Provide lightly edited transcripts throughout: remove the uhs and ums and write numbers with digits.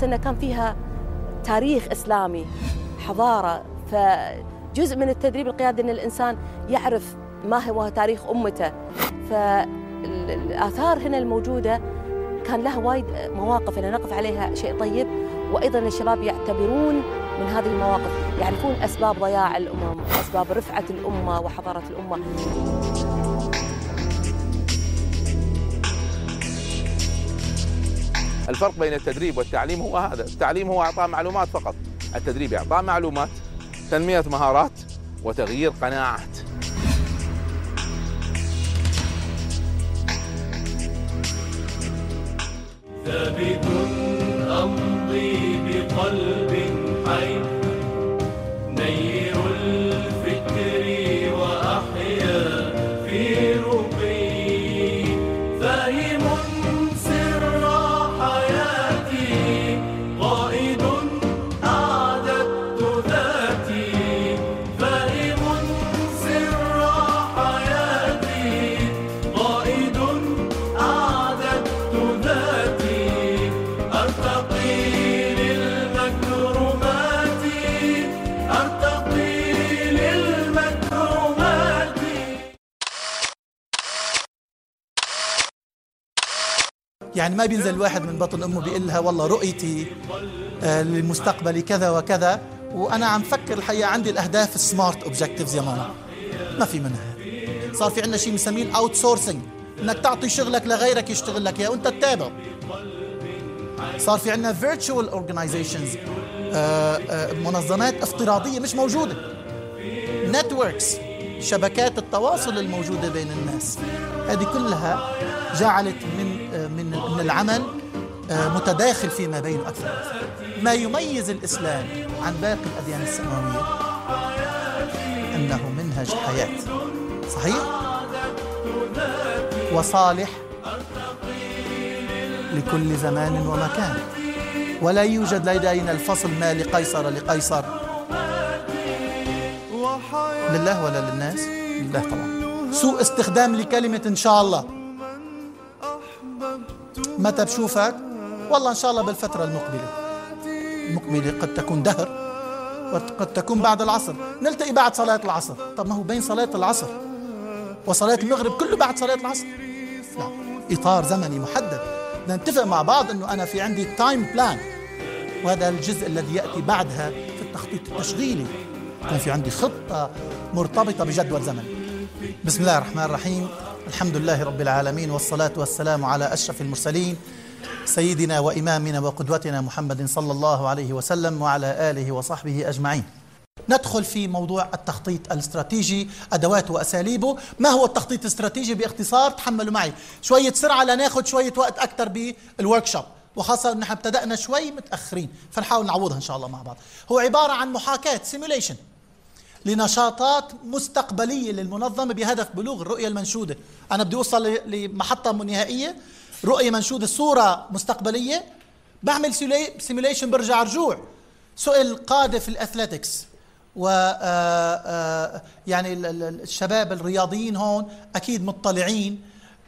أحس أنها كان فيها تاريخ إسلامي، حضارة. فجزء من التدريب القيادي أن الإنسان يعرف ما هو تاريخ أمته. فالآثار هنا الموجودة كان لها وايد مواقف أن نقف عليها شيء طيب، وأيضا الشباب يعتبرون من هذه المواقف، يعرفون أسباب ضياع الأمم، أسباب رفعة الأمة وحضارة الأمة. الفرق بين التدريب والتعليم هو هذا. التعليم هو إعطاء معلومات فقط، التدريب إعطاء معلومات، تنمية مهارات، وتغيير قناعات. ثابت أمضي بقلب حي، نير الفكر وأحيا في رقي، فاهم سر حياتي، قائد أعددت ذاتي، فاهم سر حياتي، قائد أعددت ذاتي، أرتقي للمكرمات، أرتقي للمكرمات. يعني ما بينزل الواحد من بطن أمه بيقول لها والله رؤيتي للمستقبل كذا وكذا، وأنا عم فكر الحقيقة عندي الأهداف السمارت أوبجكتيفز يا ماما. ما في منها. صار في عندنا شيء بنسميه الأوت سورسنج، إنك تعطي شغلك لغيرك يشتغل لك إياه وأنت تتابع. صار في عندنا فيرتشوال أورجنايزيشنز، منظمات افتراضية مش موجودة، نتوركس، شبكات التواصل الموجودة بين الناس. هذه كلها جعلت من العمل متداخل فيما بينه أكثر. ما يميز الإسلام عن باقي الأديان السماوية أنه منهج حياة صحيح وصالح لكل زمان ومكان، ولا يوجد لدينا الفصل ما لقيصر لقيصر، لله ولا للناس؟ لله طبعا. سوء استخدام لكلمة إن شاء الله. متى بشوفك؟ والله إن شاء الله بالفترة المقبلة قد تكون دهر وقد تكون بعد العصر، نلتقي بعد صلاة العصر. طب ما هو بين صلاة العصر وصلاة المغرب كله بعد صلاة العصر. لا، إطار زمني محدد، بدنا نتفق مع بعض أنه أنا في عندي تايم بلان، وهذا الجزء الذي يأتي بعدها في التخطيط التشغيلي، يكون في عندي خطة مرتبطة بجدول زمني. بسم الله الرحمن الرحيم، الحمد لله رب العالمين، والصلاة والسلام على أشرف المرسلين سيدنا وإمامنا وقدوتنا محمد صلى الله عليه وسلم وعلى آله وصحبه أجمعين. ندخل في موضوع التخطيط الاستراتيجي، أدواته وأساليبه. ما هو التخطيط الاستراتيجي باختصار؟ تحملوا معي شوية سرعة لناخذ شوية وقت أكثر بالوركشوب، وخاصة نحن ابتدأنا شوي متأخرين فنحاول نعوضها إن شاء الله مع بعض. هو عبارة عن محاكاة سيموليشن لنشاطات مستقبلية للمنظمة بهدف بلوغ الرؤية المنشودة. أنا بدي أوصل لمحطة نهائية، رؤية منشودة، صورة مستقبلية، بعمل سيموليشن، برجع رجوع. سؤال قادة في الأثليتكس و يعني الشباب الرياضيين هون أكيد مطلعين،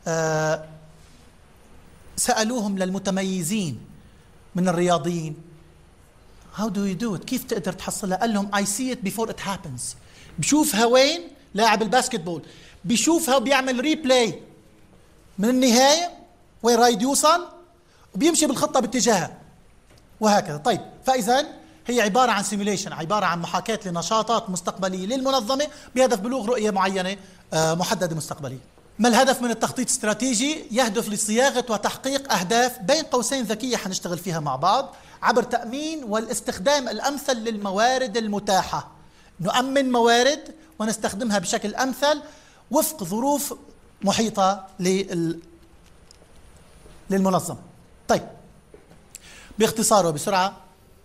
سألوهم للمتميزين من الرياضيين How do you do it؟ كيف تقدر تحصلها؟ قال لهم I see it before it happens. بشوفها وين؟ لاعب الباسكتبول بيشوفها وبيعمل ريبلاي من النهاية وين رايد يوصل، وبيمشي بالخطة باتجاهها وهكذا. طيب، فإذا هي عبارة عن سيميوليشن، عبارة عن محاكاة لنشاطات مستقبلية للمنظمة بهدف بلوغ رؤية معينة محددة مستقبلية. ما الهدف من التخطيط الاستراتيجي؟ يهدف لصياغة وتحقيق أهداف بين قوسين ذكية حنشتغل فيها مع بعض عبر تأمين والاستخدام الأمثل للموارد المتاحة. نؤمن موارد ونستخدمها بشكل أمثل وفق ظروف محيطة للمنظمة. طيب، باختصار وبسرعة،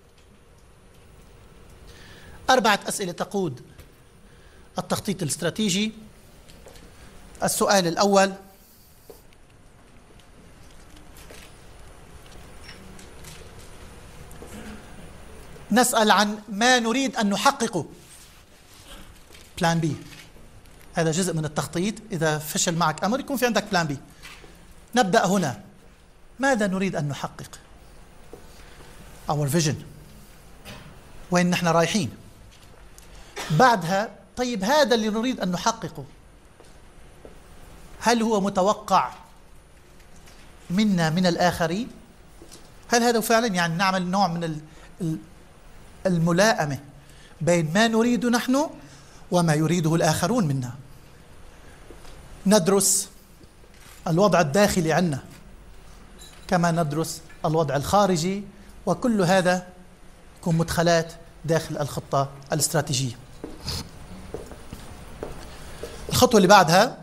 4 أسئلة تقود التخطيط الاستراتيجي. السؤال الأول: نسأل عن ما نريد أن نحققه، بلان بي. هذا جزء من التخطيط، إذا فشل معك أمر يكون في عندك بلان بي. نبدأ هنا، ماذا نريد أن نحقق؟ our vision، وين نحن رايحين. بعدها طيب هذا اللي نريد أن نحققه هل هو متوقع منا من الآخرين؟ هل هذا فعلا يعني نعمل نوع من الملائمة بين ما نريد نحن وما يريده الآخرون منا. ندرس الوضع الداخلي عنا كما ندرس الوضع الخارجي، وكل هذا يكون مدخلات داخل الخطة الاستراتيجية. الخطوة اللي بعدها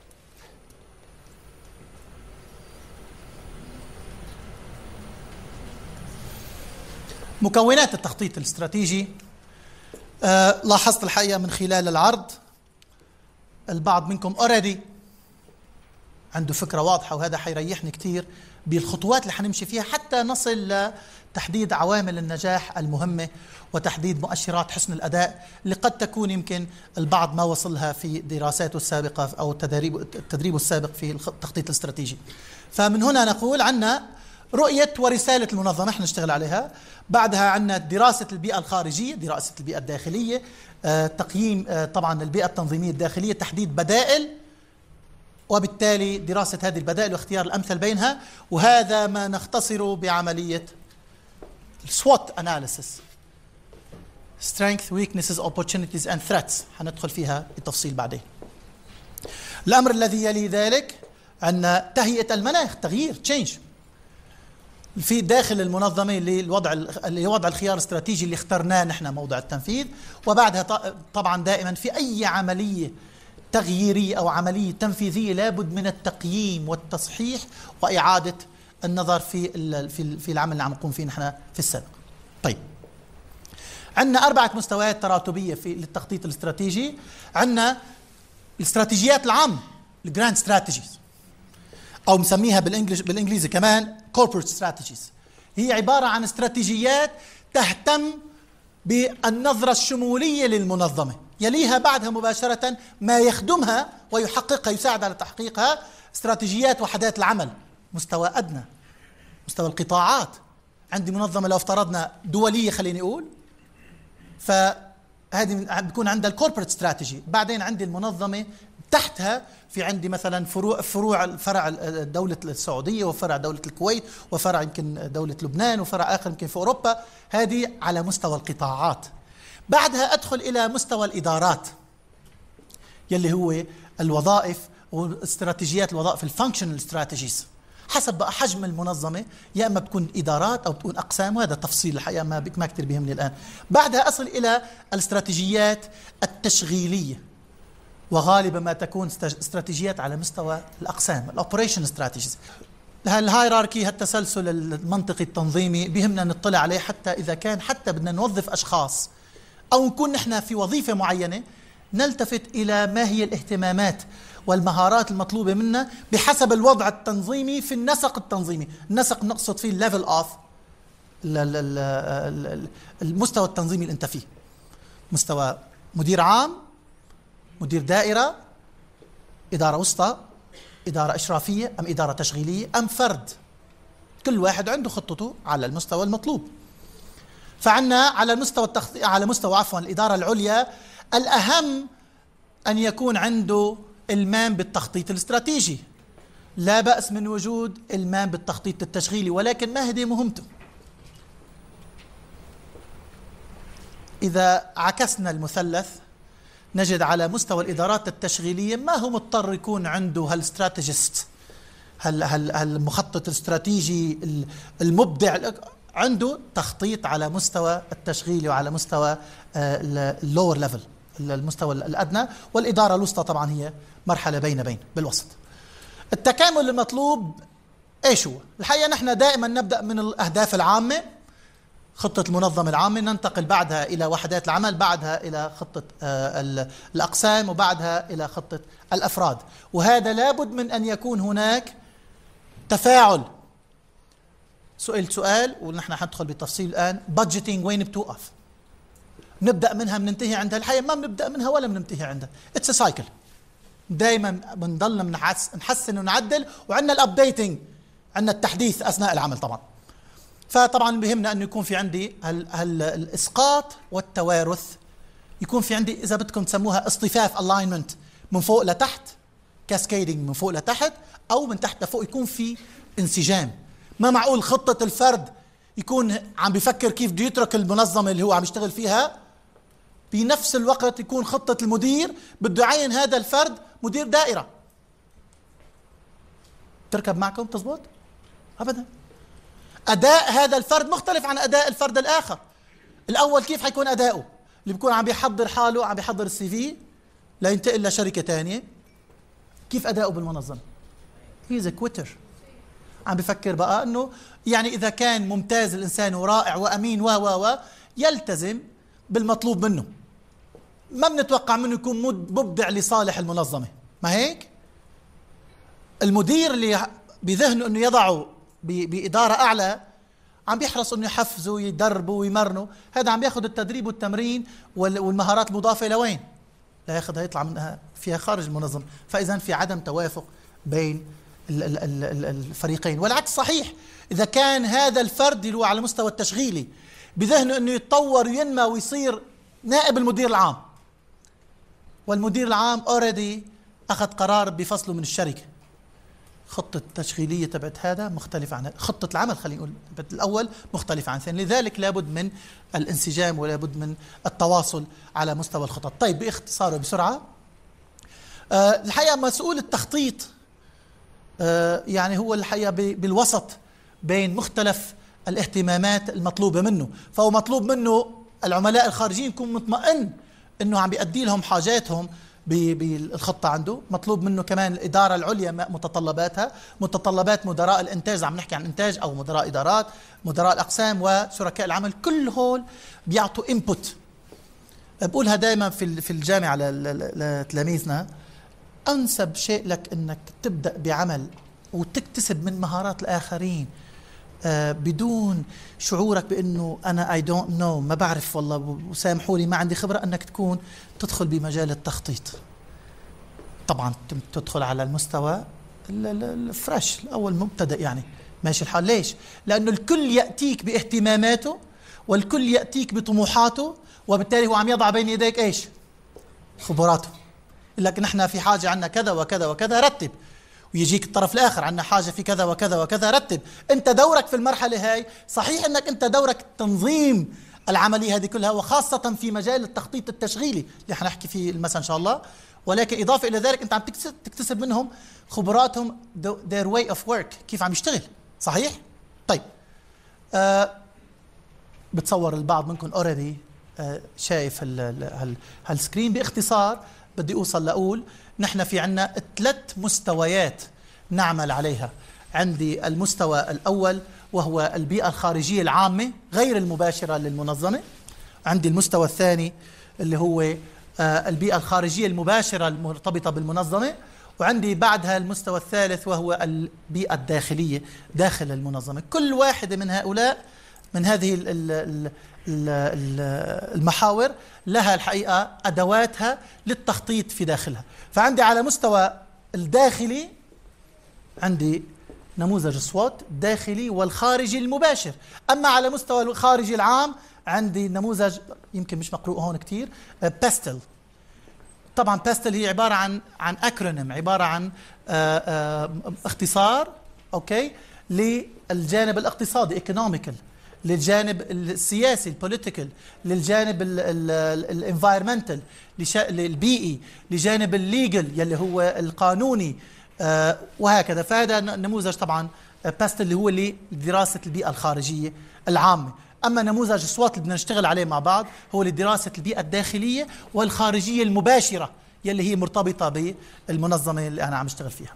مكونات التخطيط الاستراتيجي. لاحظت الحقيقة من خلال العرض البعض منكم already عنده فكرة واضحة، وهذا حيريحني كتير بالخطوات اللي حنمشي فيها حتى نصل لتحديد عوامل النجاح المهمة وتحديد مؤشرات حسن الأداء اللي قد تكون يمكن البعض ما وصلها في دراساته السابقة أو تدريبه السابق في التخطيط الاستراتيجي. فمن هنا نقول عنا رؤية ورسالة المنظمة احنا نشتغل عليها. بعدها عنا دراسة البيئة الخارجية، دراسة البيئة الداخلية، تقييم طبعا البيئة التنظيمية الداخلية، تحديد بدائل، وبالتالي دراسة هذه البدائل واختيار الأمثل بينها. وهذا ما نختصره بعملية SWOT analysis، strengths, weaknesses, opportunities and threats، حندخل فيها بالتفصيل بعدين. الأمر الذي يلي ذلك عندنا تهيئة المناخ، تغيير change في داخل المنظمة لوضع الخيار الاستراتيجي اللي اخترناه نحن موضع التنفيذ. وبعدها طبعا دائما في أي عملية تغييرية أو عملية تنفيذية لابد من التقييم والتصحيح وإعادة النظر في العمل اللي عم نقوم فيه نحن في السابق. طيب عندنا 4 مستويات تراتبية للتخطيط الاستراتيجي. عندنا الاستراتيجيات العامة، الجراند ستراتيجيز، أو مسميها بالإنجليزي كمان corporate strategies. هي عبارة عن استراتيجيات تهتم بالنظرة الشمولية للمنظمة، يليها بعدها مباشرة ما يخدمها ويحققها، يساعد على تحقيقها، استراتيجيات وحدات العمل، مستوى أدنى، مستوى القطاعات. عندي منظمة لو افترضنا دولية خليني أقول، فهذه بيكون عندها الكوربريت استراتيجي. بعدين عندي المنظمة تحتها في عندي مثلا فرع دولة السعودية، وفرع دولة الكويت، وفرع يمكن دولة لبنان، وفرع آخر يمكن في أوروبا. هذه على مستوى القطاعات. بعدها أدخل إلى مستوى الإدارات يلي هو الوظائف واستراتيجيات الوظائف، الفانكشنال استراتيجيز، حسب بقى حجم المنظمة، يا إما بتكون إدارات أو بتكون أقسام، وهذا تفصيل الحقيقة ما كتير بيهمني الآن. بعدها أصل إلى الاستراتيجيات التشغيلية، وغالبا ما تكون استراتيجيات على مستوى الأقسام، الأوبريشن استراتيجيز. الهايراركي، هالتسلسل المنطقي التنظيمي بيهمنا نطلع عليه، حتى إذا كان حتى بدنا نوظف أشخاص أو نكون نحن في وظيفة معينة نلتفت إلى ما هي الاهتمامات والمهارات المطلوبة منا بحسب الوضع التنظيمي في النسق التنظيمي. النسق نقصد فيه الليفل أوف المستوى التنظيمي اللي أنت فيه، مستوى مدير عام، مدير دائرة، إدارة وسطى، إدارة إشرافية، أم إدارة تشغيلية، أم فرد. كل واحد عنده خطته على المستوى المطلوب. فعنا على مستوى الإدارة العليا، الأهم أن يكون عنده إلمام بالتخطيط الاستراتيجي. لا بأس من وجود إلمام بالتخطيط التشغيلي، ولكن ما هي مهمته؟ إذا عكسنا المثلث نجد على مستوى الإدارات التشغيلية ما هو مضطر يكون عنده هالاستراتيجيست، هالمخطط الاستراتيجي المبدع، عنده تخطيط على مستوى التشغيلي وعلى مستوى اللور ليفل، المستوى الأدنى. والإدارة الوسطى طبعا هي مرحلة بين بالوسط. التكامل المطلوب ايش هو؟ الحقيقة نحن دائما نبدأ من الأهداف العامة، خطة المنظمة العامة، ننتقل بعدها إلى وحدات العمل، بعدها إلى خطة الأقسام، وبعدها إلى خطة الأفراد. وهذا لابد من أن يكون هناك تفاعل. سؤال ونحن حندخل بالتفصيل الآن. بادجيتنج وين بتوقف؟ نبدأ منها بننتهي عندها؟ الحقيقة ما بنبدأ منها ولا بننتهي عندها. اتس سايكل، دائما بنضل نحسن ونعدل، وعندنا الابديتنج، عندنا التحديث أثناء العمل طبعا. فطبعا بهمنا أنه يكون في عندي الإسقاط والتوارث، يكون في عندي إذا بدكم تسموها اصطفاف alignment من فوق لتحت، cascading من فوق لتحت أو من تحت لفوق، يكون في انسجام. ما معقول خطة الفرد يكون عم بيفكر كيف بده يترك المنظمة اللي هو عم يشتغل فيها، بنفس الوقت يكون خطة المدير بده يعين هذا الفرد مدير دائرة. تركب معكم تزبط؟ أبدا. أداء هذا الفرد مختلف عن أداء الفرد الآخر. الأول كيف حيكون أداؤه؟ اللي بيكون عم بيحضر حاله، عم بيحضر السي في لينتقل لشركة تانية، كيف أداؤه بالمنظمة؟ هيز كويتر. عم بفكر بقى انه يعني اذا كان ممتاز الانسان ورائع وامين و يلتزم بالمطلوب منه، ما بنتوقع منه يكون مبدع لصالح المنظمة، ما هيك؟ المدير اللي بذهنه انه يضعه بإدارة اعلى عم بيحرص انه يحفزه ويدربه ويمرنه، هذا عم بياخذ التدريب والتمرين والمهارات المضافة لوين؟ لا ياخذها يطلع منها فيها خارج المنظمة. فاذا في عدم توافق بين الفريقين. والعكس صحيح، إذا كان هذا الفرد اللي هو على مستوى التشغيلي بذهنه أنه يتطور وينمى ويصير نائب المدير العام، والمدير العام already أخذ قرار بفصله من الشركة، خطة التشغيلية تبعت هذا مختلفة عن خطة العمل، خلينا نقول الأول مختلفة عن الثاني. لذلك لابد من الانسجام ولابد من التواصل على مستوى الخطط. طيب باختصار وبسرعة، الحقيقة مسؤول التخطيط يعني هو الحقيقة بالوسط بين مختلف الاهتمامات المطلوبة منه، فهو مطلوب منه العملاء الخارجيين يكون مطمئن انه عم بيأدي لهم حاجاتهم بالخطة عنده. مطلوب منه كمان الإدارة العليا متطلباتها، متطلبات مدراء الإنتاج، عم نحكي عن إنتاج أو مدراء إدارات، مدراء الأقسام وشركاء العمل، كل هول بيعطوا input. بقولها دائما في الجامعة لتلاميذنا، أنسب شيء لك أنك تبدأ بعمل وتكتسب من مهارات الآخرين بدون شعورك بأنه أنا I don't know، ما بعرف والله وسامحوني ما عندي خبرة، أنك تكون تدخل بمجال التخطيط. طبعا تدخل على المستوى الفريش الأول مبتدأ، يعني ماشي الحال. ليش؟ لأنه الكل يأتيك باهتماماته والكل يأتيك بطموحاته، وبالتالي هو عم يضع بين يديك إيش؟ خبراته. لكن نحن في حاجة عنا كذا وكذا وكذا، رتب. ويجيك الطرف الآخر عنا حاجة في كذا وكذا وكذا، رتب. أنت دورك في المرحلة هاي صحيح أنك أنت دورك تنظيم العملية هذه كلها، وخاصة في مجال التخطيط التشغيلي اللي حنحكي فيه المساء إن شاء الله، ولكن إضافة إلى ذلك أنت عم تكتسب منهم خبراتهم their way of work، كيف عم يشتغل. صحيح؟ طيب بتصور البعض منكم already شايف هالسكرين. باختصار بدي أوصل لأقول نحن في عنا 3 مستويات نعمل عليها. عندي المستوى الأول وهو البيئة الخارجية العامة غير المباشرة للمنظمة. عندي المستوى الثاني اللي هو البيئة الخارجية المباشرة المرتبطة بالمنظمة، وعندي بعدها المستوى الثالث وهو البيئة الداخلية داخل المنظمة. كل واحدة من هؤلاء من هذه المحاور لها الحقيقة أدواتها للتخطيط في داخلها. فعندي على مستوى الداخلي عندي نموذج SWOT الداخلي والخارجي المباشر. أما على مستوى الخارجي العام عندي نموذج يمكن مش مقروء هون كتير، باستل. طبعا باستل هي عبارة عن أكرونيم، عبارة عن اختصار أوكي للجانب الاقتصادي ايكونوميكال، للجانب السياسي البوليتيكال، للجانب الانفايرمنتال البيئي، لجانب الليجل يلي هو القانوني وهكذا. فهذا نموذج طبعا باستل اللي هو لدراسة البيئة الخارجية العامة. أما نموذج SWOT اللي بدنا نشتغل عليه مع بعض هو لدراسة البيئة الداخلية والخارجية المباشرة يلي هي مرتبطة بالمنظمة اللي أنا عم اشتغل فيها.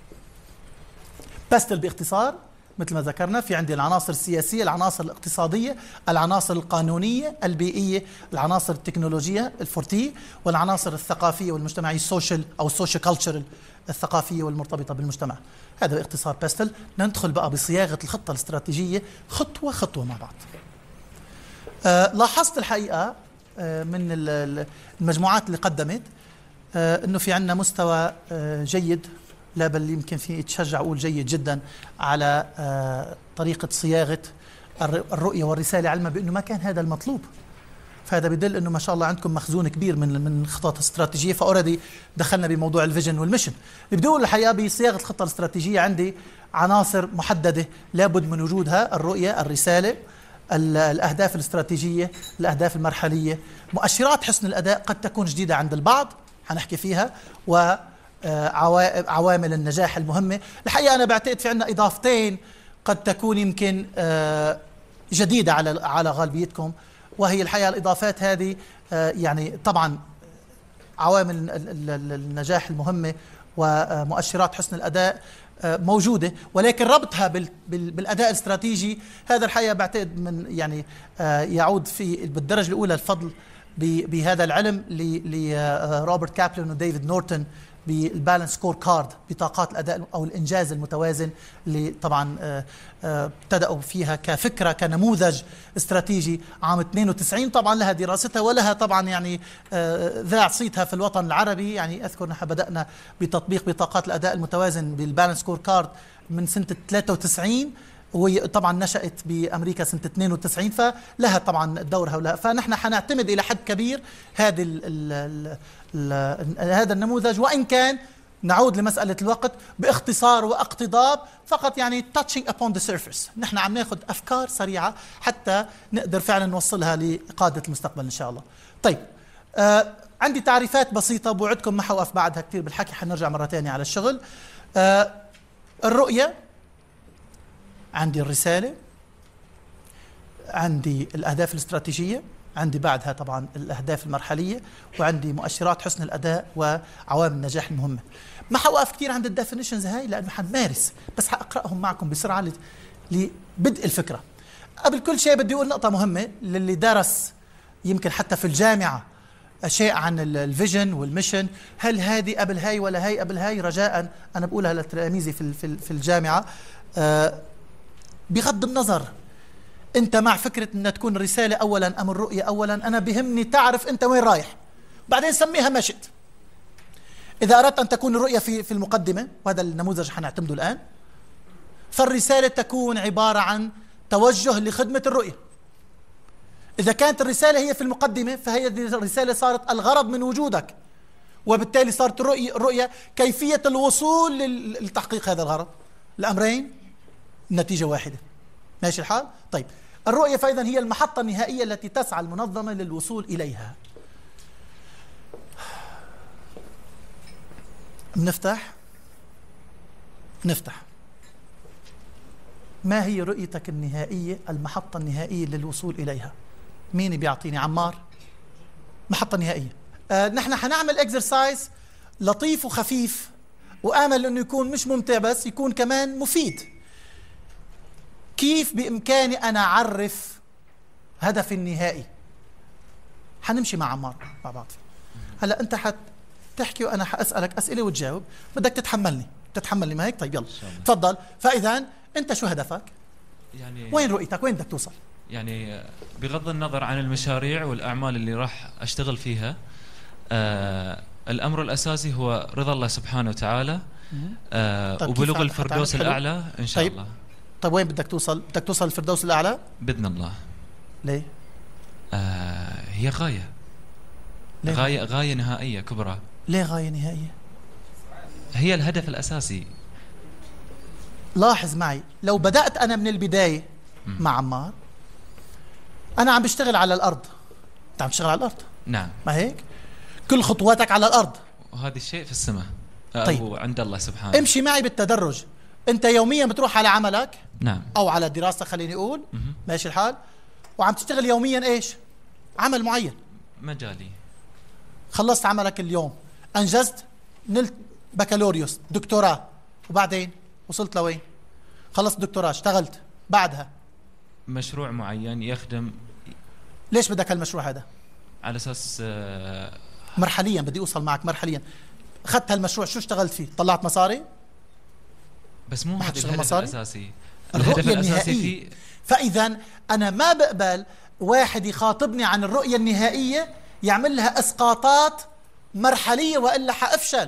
باستل باختصار مثل ما ذكرنا في عندي العناصر السياسية، العناصر الاقتصادية، العناصر القانونية، البيئية، العناصر التكنولوجية الفورتي، والعناصر الثقافية والمجتمعية السوشيال أو السوشيال كلتشرال الثقافية والمرتبطة بالمجتمع. هذا باختصار باستل. ندخل بقى بصياغة الخطة الاستراتيجية خطوة خطوة مع بعض. لاحظت الحقيقة من المجموعات اللي قدمت أنه في عندنا مستوى جيد، لا بل يمكن في تشجع أقول جيد جدا على طريقة صياغة الرؤية والرسالة، علما بأنه ما كان هذا المطلوب. فهذا بدل أنه ما شاء الله عندكم مخزون كبير من خطط استراتيجية. فأوردي دخلنا بموضوع الفيجن والميشن. اللي بدي أقول الحقيقة بصياغة الخطة الاستراتيجية عندي عناصر محددة لابد من وجودها: الرؤية، الرسالة، الأهداف الاستراتيجية، الأهداف المرحلية، مؤشرات حسن الأداء قد تكون جديدة عند البعض حنحكي فيها، وعوامل النجاح المهمة. الحقيقة أنا بعتقد في عندنا إضافتين قد تكون يمكن جديدة على غالبيتكم، وهي الحقيقة الإضافات هذه يعني طبعا عوامل النجاح المهمة ومؤشرات حسن الأداء موجودة، ولكن ربطها بالأداء الاستراتيجي هذا الحقيقة بعتقد من يعني يعود بالدرجة الأولى الفضل بهذا العلم لروبرت كابلن وديفيد نورتون بالبالانس سكور كارد، بطاقات الأداء أو الإنجاز المتوازن، اللي طبعا ابتدأوا فيها كفكرة كنموذج استراتيجي عام 92. طبعا لها دراستها ولها طبعا يعني ذاع صيتها في الوطن العربي. يعني أذكر نحن بدأنا بتطبيق بطاقات الأداء المتوازن بالبالانس سكور كارد من سنة 93، وهي طبعا نشأت بأمريكا سنة 92، فلها طبعا دورها ولها. فنحن حنعتمد إلى حد كبير هذا النموذج، وإن كان نعود لمسألة الوقت باختصار واقتضاب فقط، يعني touching upon the surface. نحن عم ناخذ أفكار سريعة حتى نقدر فعلا نوصلها لقادة المستقبل إن شاء الله. طيب عندي تعريفات بسيطة، بوعدكم ما حوقف بعدها كتير بالحكي، حنرجع مرة تانية على الشغل. الرؤية، عندي الرسالة، عندي الأهداف الاستراتيجية، عندي بعدها طبعا الأهداف المرحلية، وعندي مؤشرات حسن الأداء وعوامل النجاح المهمة. ما حوقف كتير عند الديفينيشنز هاي لأنه حنمارس، بس حأقرأهم معكم بسرعة لبدء الفكرة. قبل كل شيء بدي أقول نقطة مهمة للي درس يمكن حتى في الجامعة شيء عن الفيجن والميشن، هل هذه قبل هاي ولا هاي قبل هاي؟ رجاء أنا بقولها لتلاميذي في الجامعة، بغض النظر أنت مع فكرة أن تكون الرسالة أولا أم الرؤية أولا، أنا بهمني تعرف أنت وين رايح، بعدين سميها ما شئت. إذا أردت أن تكون الرؤية في المقدمة، وهذا النموذج حنعتمده الآن، فالرسالة تكون عبارة عن توجه لخدمة الرؤية. إذا كانت الرسالة هي في المقدمة، فهي الرسالة صارت الغرض من وجودك، وبالتالي صارت الرؤية كيفية الوصول لتحقيق هذا الغرض. الأمرين النتيجة واحدة. ماشي الحال؟ طيب الرؤية فإذا هي المحطة النهائية التي تسعى المنظمة للوصول إليها. نفتح. ما هي رؤيتك النهائية، المحطة النهائية للوصول إليها؟ مين بيعطيني؟ عمار. محطة نهائية. نحن حنعمل اكسرسايز لطيف وخفيف، وآمل أنه يكون مش ممتع بس يكون كمان مفيد. كيف بإمكاني أنا أعرف هدفي النهائي؟ حنمشي مع عمار مع بعض. هلأ أنت حتحكي وأنا حأسألك أسئلة وتجاوب، بدك تتحملني ما هيك؟ طيب يلا تفضل. فإذا أنت شو هدفك؟ يعني وين رؤيتك؟ وين بدك توصل؟ يعني بغض النظر عن المشاريع والأعمال اللي راح أشتغل فيها، الأمر الأساسي هو رضا الله سبحانه وتعالى، وبلوغ الفردوس الأعلى إن شاء الله. طيب وين بدك توصل؟ بدك توصل الفردوس الأعلى؟ بإذن الله. ليه؟ هي غاية. ليه؟ غاية نهائية كبرى. ليه غاية نهائية؟ هي الهدف الأساسي. لاحظ معي، لو بدأت أنا من البداية مع عمار، أنا عم بشتغل على الأرض، أنت عم تشتغل على الأرض. نعم. ما هيك؟ كل خطواتك على الأرض، وهذا الشيء في السماء. طيب. عند الله سبحانه. امشي معي بالتدرج. أنت يوميا بتروح على عملك، نعم، أو على دراستك خليني أقول، ماشي الحال، وعم تشتغل يوميا إيش؟ عمل معين مجالي. خلصت عملك اليوم، أنجزت، نلت بكالوريوس، دكتوراه، وبعدين وصلت لوين؟ خلصت دكتوراه، اشتغلت، بعدها مشروع معين يخدم. ليش بدك هالمشروع هذا؟ على أساس مرحليا بدي أوصل معك مرحليا. أخذت هالمشروع، شو اشتغلت فيه؟ طلعت مصاري؟ بس مو هذا الهدف مصاري؟ الأساسي. الرؤية النهائية. فإذا أنا ما بقبل واحد يخاطبني عن الرؤية النهائية يعمل لها إسقاطات مرحلية، وإلا حأفشل.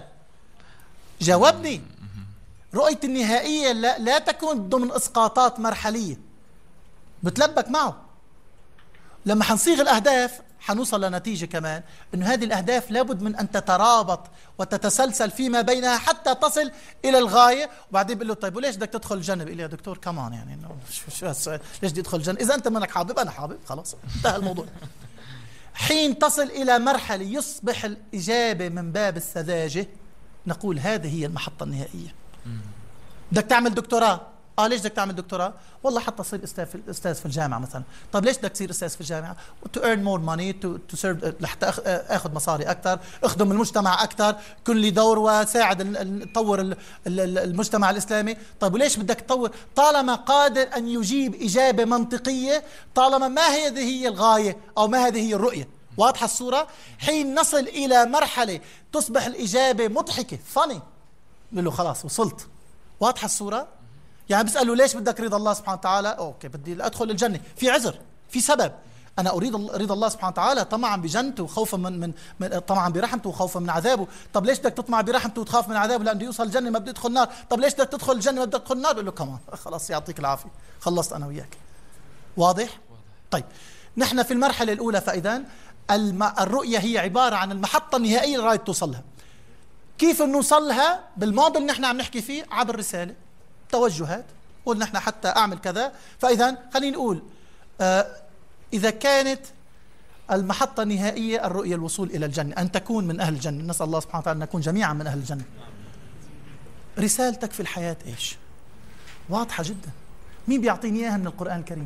جاوبني. رؤية النهائية لا تكون ضمن إسقاطات مرحلية. بتلبك معه. لما حنصيغ الأهداف حنوصل لنتيجة كمان أنه هذه الأهداف لابد من أن تترابط وتتسلسل فيما بينها حتى تصل إلى الغاية. وبعدين بقول له طيب وليش بدك تدخل الجنة؟ بيقول لي يا دكتور كمان يعني شو هالسؤال، ليش بدي أدخل الجنة؟ إذا أنت منك حابب أنا حابب، خلاص انتهى الموضوع. حين تصل إلى مرحلة يصبح الإجابة من باب السذاجة نقول هذه هي المحطة النهائية. بدك تعمل دكتوراه، ليش بدك تعمل دكتوراه؟ والله حتى تصير استاذ في الجامعه مثلا. طب ليش بدك تصير استاذ في الجامعه؟ to earn more money to serve، لحتى اخذ مصاري اكثر، اخدم المجتمع اكثر، كن لي دور وساعد نطور المجتمع الاسلامي. طيب وليش بدك تطور؟ طالما قادر ان يجيب اجابه منطقيه، طالما ما هذه هي الغايه او ما هذه هي الرؤيه. واضحه الصوره؟ حين نصل الى مرحله تصبح الاجابه مضحكه فاني، بقول له خلاص وصلت. واضحه الصوره؟ يعني بسأله ليش بدك رضا الله سبحانه وتعالى؟ اوكي بدي ادخل الجنة، في عذر، في سبب، انا اريد رضا الله سبحانه وتعالى طمعا بجنته وخوفا من طمعا برحمته وخوفا من عذابه. طب ليش بدك تطمع برحمته وتخاف من عذابه؟ لانه يوصل الجنة ما بدي ادخل النار. طب ليش بدك تدخل الجنة ما بدك تدخل النار؟ بقول له كمان خلاص يعطيك العافية، خلصت انا وياك. واضح؟ طيب نحن في المرحلة الاولى، فاذا الرؤية هي عبارة عن المحطة النهائية اللي رايد توصلها. كيف نوصلها؟ بالماضي اللي نحن عم نحكي فيه، عبر رسالة، توجهات، قلنا نحن حتى أعمل كذا. فإذا خلينا نقول إذا كانت المحطة النهائية الرؤية الوصول إلى الجنة، أن تكون من أهل الجنة، نسأل الله سبحانه وتعالى أن نكون جميعا من أهل الجنة. رسالتك في الحياة إيش؟ واضحة جدا. مين بيعطيني إياها من القرآن الكريم؟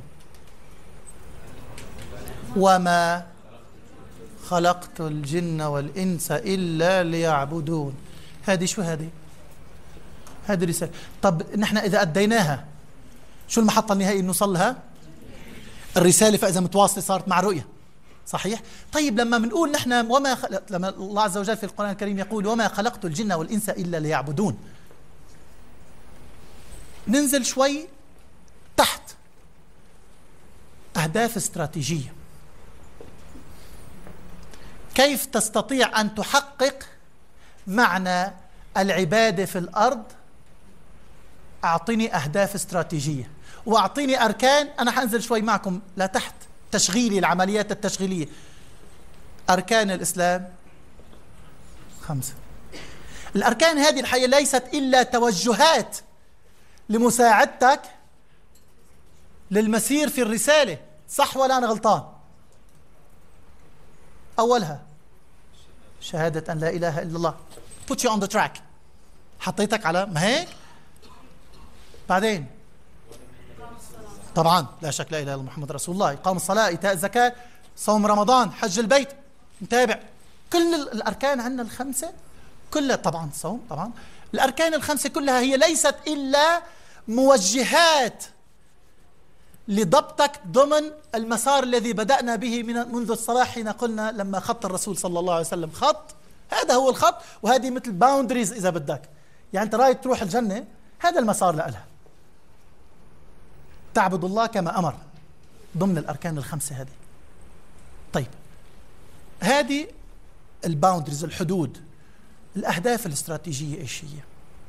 وما خلقت الجن والإنس إلا ليعبدون. هذه شو هذه؟ هذه رسالة. طب نحن إذا أديناها شو المحطة النهائية نوصل لها؟ الرسالة. فإذا متواصلة صارت مع رؤية، صحيح؟ طيب لما بنقول نحن لما الله عز وجل في القرآن الكريم يقول وما خلقت الجن والإنس إلا ليعبدون، ننزل شوي تحت. أهداف استراتيجية. كيف تستطيع أن تحقق معنى العبادة في الأرض؟ أعطيني أهداف استراتيجية وأعطيني أركان. أنا حنزل شوي معكم لتحت، تشغيلي، العمليات التشغيلية. أركان الإسلام 5. الأركان هذه الحقيقة ليست إلا توجهات لمساعدتك للمسير في الرسالة، صح ولا أنا غلطان؟ أولها شهادة أن لا إله إلا الله، put you on the track، حطيتك على ما هيك. بعدين طبعا لا شك لا إله إلا الله محمد رسول الله، إقام الصلاة، إيتاء الزكاة، صوم رمضان، حج البيت، نتابع كل الأركان عندنا ال5 كلها. طبعا صوم، طبعا الأركان ال5 كلها هي ليست إلا موجهات لضبطك ضمن المسار الذي بدأنا به منذ الصلاة، حين قلنا لما خط الرسول صلى الله عليه وسلم خط، هذا هو الخط، وهذه مثل باوندريز إذا بدك. يعني أنت رايد تروح الجنة، هذا المسار لها، تعبد الله كما أمر ضمن الأركان ال5 هذه. طيب هذه الباوندريز، الحدود. الأهداف الاستراتيجية إيش هي؟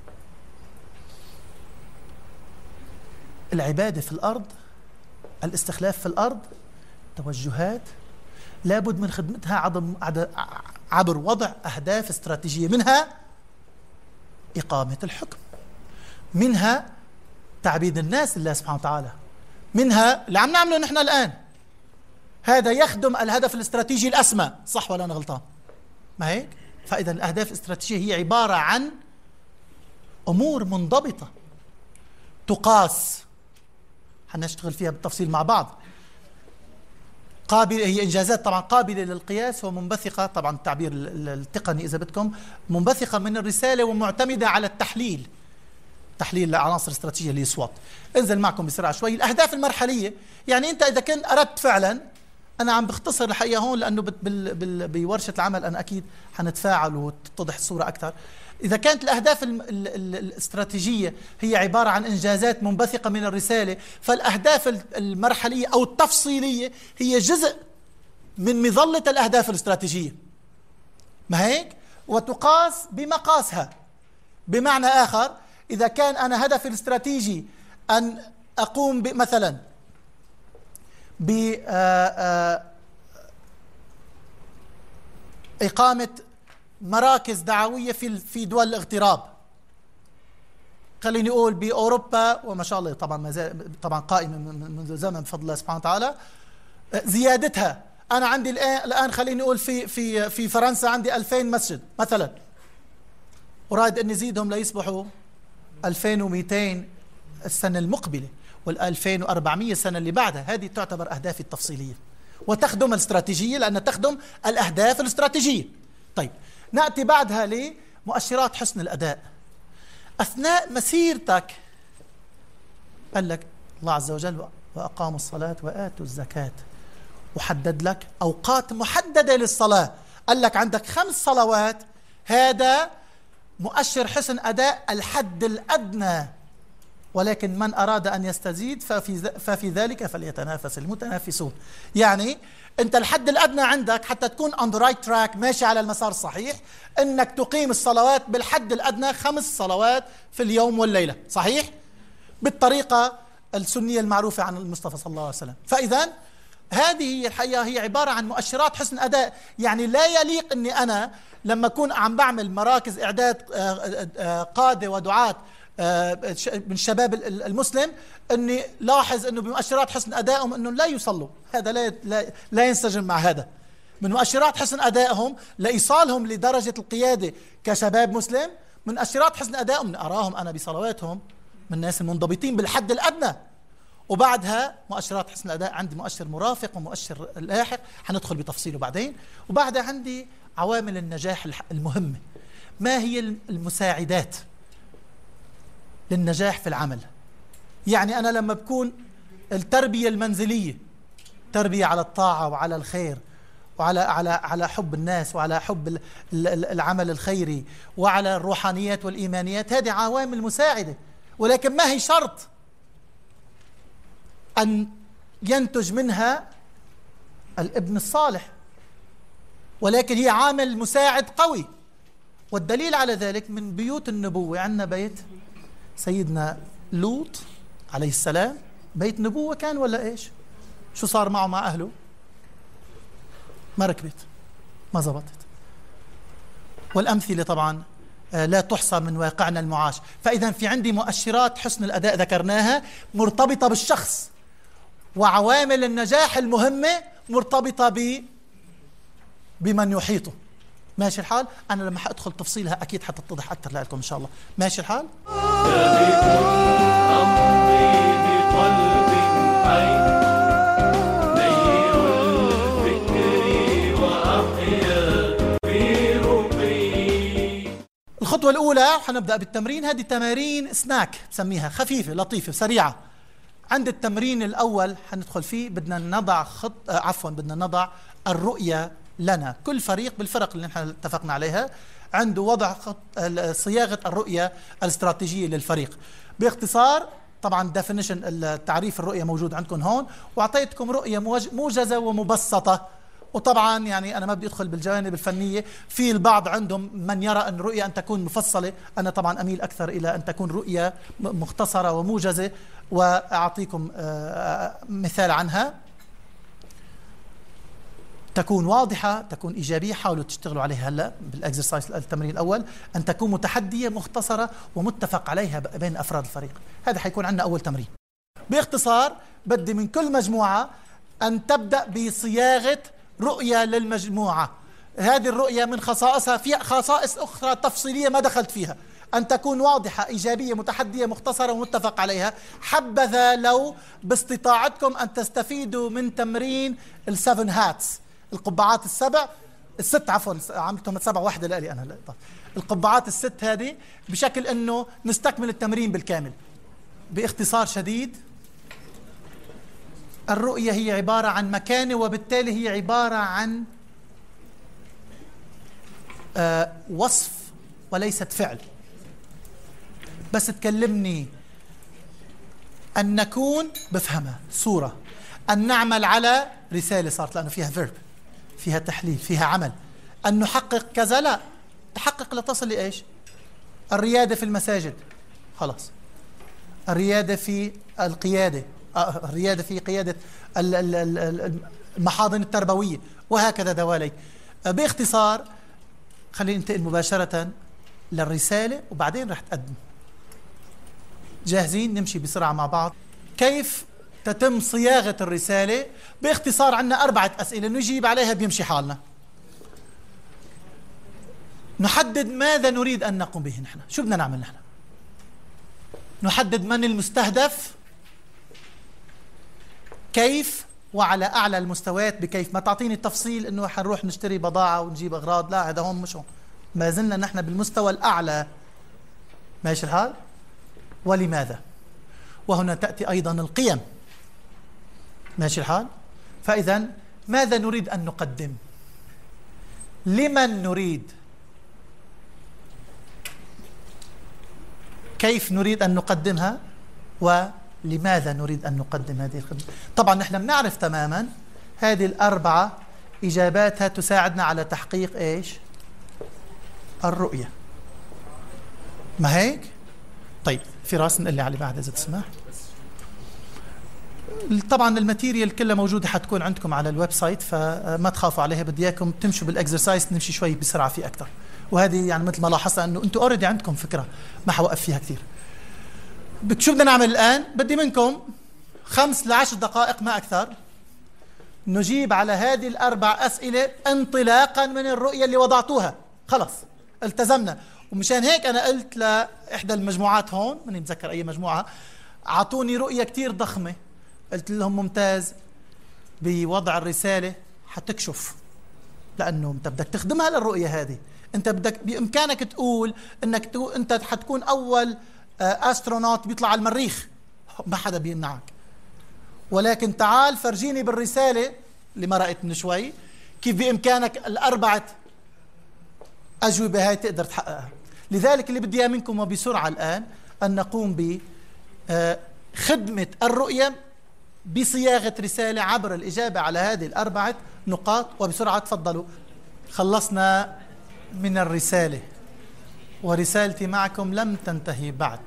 العبادة في الأرض، الاستخلاف في الأرض، توجهات لابد من خدمتها عبر وضع أهداف استراتيجية، منها إقامة الحكم، منها تعبيد الناس لله سبحانه وتعالى، منها اللي عم نعمله نحن الآن، هذا يخدم الهدف الاستراتيجي الأسمى، صح ولا أنا غلطان؟ ما هيك؟ فإذا الأهداف الاستراتيجية هي عبارة عن أمور منضبطة تقاس، حنشتغل فيها بالتفصيل مع بعض. قابلة، هي إنجازات طبعا قابلة للقياس ومنبثقة، طبعا التعبير التقني إذا بدكم، منبثقة من الرسالة ومعتمدة على التحليل، تحليل العناصر الاستراتيجية اللي SWOT. انزل معكم بسرعة شوي. الأهداف المرحلية، يعني أنت إذا كنت أردت فعلا، أنا عم بختصر الحقيقة هون لأنه بورشة العمل أنا أكيد حنتفاعل وتتضح الصورة أكثر. إذا كانت الأهداف الاستراتيجية هي عبارة عن إنجازات منبثقة من الرسالة، فالأهداف المرحلية أو التفصيلية هي جزء من مظلة الأهداف الاستراتيجية، ما هيك؟ وتقاس بمقاسها. بمعنى آخر، إذا كان أنا هدفي الاستراتيجي أن أقوم مثلا بإقامة مراكز دعوية في دول الاغتراب. خليني أقول بأوروبا، وما شاء الله طبعا قائمة منذ زمن بفضل الله سبحانه وتعالى، زيادتها. أنا عندي الآن خليني أقول في فرنسا عندي 2000 مسجد مثلا، أراد أن نزيدهم ليصبحوا 2200 السنة المقبلة، وال2400 السنة اللي بعدها. هذه تعتبر أهدافي التفصيلية وتخدم الاستراتيجية، لأنها تخدم الأهداف الاستراتيجية. طيب، نأتي بعدها لمؤشرات حسن الأداء. أثناء مسيرتك قال لك الله عز وجل وأقاموا الصلاة وآتوا الزكاة، وحدد لك أوقات محددة للصلاة. قال لك عندك 5 صلوات، هذا مؤشر حسن أداء الحد الأدنى، ولكن من أراد أن يستزيد ففي ذلك فليتنافس المتنافسون. يعني أنت الحد الأدنى عندك حتى تكون on the right track، ماشي على المسار الصحيح، أنك تقيم الصلوات بالحد الأدنى 5 صلوات في اليوم والليلة، صحيح؟ بالطريقة السنية المعروفة عن المصطفى صلى الله عليه وسلم. فإذا هذه الحقيقة هي عبارة عن مؤشرات حسن أداء. يعني لا يليق أني أنا لما أكون عم بعمل مراكز إعداد قادة ودعاة من الشباب المسلم أني لاحظ أنه بمؤشرات حسن أدائهم أنه لا يصلوا. هذا لا ينسجم مع هذا. من مؤشرات حسن أدائهم لإيصالهم لدرجة القيادة كشباب مسلم، من مؤشرات حسن أدائهم أراهم أنا بصلواتهم من الناس المنضبطين بالحد الأدنى. وبعدها مؤشرات حسن الأداء عندي مؤشر مرافق ومؤشر لاحق، حندخل بتفصيله بعدين. وبعدها عندي عوامل النجاح المهمة. ما هي المساعدات للنجاح في العمل؟ يعني أنا لما بكون التربية المنزلية تربية على الطاعة وعلى الخير وعلى حب الناس وعلى حب العمل الخيري وعلى الروحانيات والإيمانيات، هذه عوامل مساعدة، ولكن ما هي شرط أن ينتج منها الابن الصالح، ولكن هي عامل مساعد قوي. والدليل على ذلك من بيوت النبوة، عندنا بيت سيدنا لوط عليه السلام، بيت نبوة كان ولا إيش؟ شو صار معه مع أهله؟ ما ركبت، ما زبطت. والأمثلة طبعا لا تحصى من واقعنا المعاش. فإذا في عندي مؤشرات حسن الأداء ذكرناها مرتبطة بالشخص، وعوامل النجاح المهمة مرتبطة بمن يحيطه. ماشي الحال؟ أنا لما حأدخل تفصيلها أكيد حتتضح أكثر لكم إن شاء الله. ماشي الحال؟ الخطوة الأولى حنبدأ بالتمرين. هذه تمارين سناك بسميها، خفيفة لطيفة سريعة. عند التمرين الأول حندخل فيه بدنا نضع بدنا نضع الرؤية لنا. كل فريق بالفرق اللي نحن اتفقنا عليها عنده وضع صياغة الرؤية الاستراتيجية للفريق. باختصار طبعا definition التعريف الرؤية موجود عندكم هون، وأعطيتكم رؤية موجزة ومبسطة. وطبعا يعني أنا ما بدي أدخل بالجوانب الفنية، في البعض عندهم من يرى أن الرؤية أن تكون مفصلة، أنا طبعا أميل أكثر إلى أن تكون رؤية مختصرة وموجزة، وأعطيكم مثال عنها. تكون واضحة، تكون إيجابية، حاولوا تشتغلوا عليها هلأ بالإكسرسايز التمرين الأول. أن تكون متحدية مختصرة ومتفق عليها بين أفراد الفريق. هذا حيكون عندنا أول تمرين. باختصار بدي من كل مجموعة أن تبدأ بصياغة رؤية للمجموعة. هذه الرؤية من خصائصها، في خصائص أخرى تفصيلية ما دخلت فيها، أن تكون واضحة إيجابية متحدية مختصرة ومتفق عليها. حبذا لو باستطاعتكم أن تستفيدوا من تمرين السفن هاتس، القبعات الست عفوا، عملتهم 7 واحدة لألي أنا. القبعات الست هذه بشكل أنه نستكمل التمرين بالكامل. باختصار شديد، الرؤية هي عبارة عن مكانة، وبالتالي هي عبارة عن وصف وليست فعل. بس تكلمني أن نكون بفهمها صورة، أن نعمل على رسالة صارت لأنه فيها فيرب، فيها تحليل، فيها عمل. أن نحقق كذا، لا تحقق لتصل لإيش؟ الريادة في المساجد، خلاص. الريادة في القيادة، الريادة في قيادة المحاضن التربوية وهكذا دوالي. باختصار خلينا ننتقل مباشرة للرسالة وبعدين رح تقدم. جاهزين؟ نمشي بسرعة مع بعض. كيف تتم صياغة الرسالة؟ باختصار عندنا 4 أسئلة نجيب عليها بيمشي حالنا. نحدد ماذا نريد أن نقوم به نحن. شو بدنا نعمل نحن؟ نحدد من المستهدف، كيف، وعلى أعلى المستويات بكيف. ما تعطيني التفصيل أنه حنروح نشتري بضاعة ونجيب أغراض، لا هذا هم مش هم. ما زلنا نحن بالمستوى الأعلى. ماشي الحال؟ ولماذا؟ وهنا تأتي أيضا القيم. ماشي الحال؟ فإذا ماذا نريد أن نقدم؟ لمن نريد؟ كيف نريد أن نقدمها؟ ولماذا نريد أن نقدم هذه الخدمة؟ طبعا نحن بنعرف تماما هذه ال4 إجاباتها تساعدنا على تحقيق إيش؟ الرؤية. ما هيك؟ طيب فراس نقل لي على بعد إذا تسمح. طبعا الماتيريال كلها موجودة حتكون عندكم على الويب سايت، فما تخافوا عليها. بدي اياكم تمشوا بالاكسرسايز، نمشي شوي بسرعة فيه أكثر. وهذه يعني مثل ما لاحظنا انه انتم اوريدي عندكم فكرة، ما حوقف فيها كثير. شو بدنا نعمل الآن؟ بدي منكم 5 ل 10 دقائق ما أكثر نجيب على هذه ال4 أسئلة انطلاقا من الرؤية اللي وضعتوها. خلص التزمنا. ومشان هيك أنا قلت لإحدى المجموعات هون، ماني متذكر أي مجموعة، عطوني رؤية كتير ضخمة. قلت لهم ممتاز، بوضع الرسالة حتكشف، لأنه أنت بدك تخدمها للرؤية هذه. أنت بدك بإمكانك تقول أنك أنت حتكون أول أسترونوت بيطلع على المريخ، ما حدا بيمنعك. ولكن تعال فرجيني بالرسالة اللي مرقت من شوي كيف بإمكانك ال4 أجوبة هاي تقدر تحققها. لذلك اللي بدي إياه منكم وبسرعة الآن أن نقوم بخدمة الرؤية بصياغة رسالة عبر الإجابة على هذه ال4 نقاط. وبسرعة تفضلوا. خلصنا من الرسالة ورسالتي معكم لم تنتهي بعد.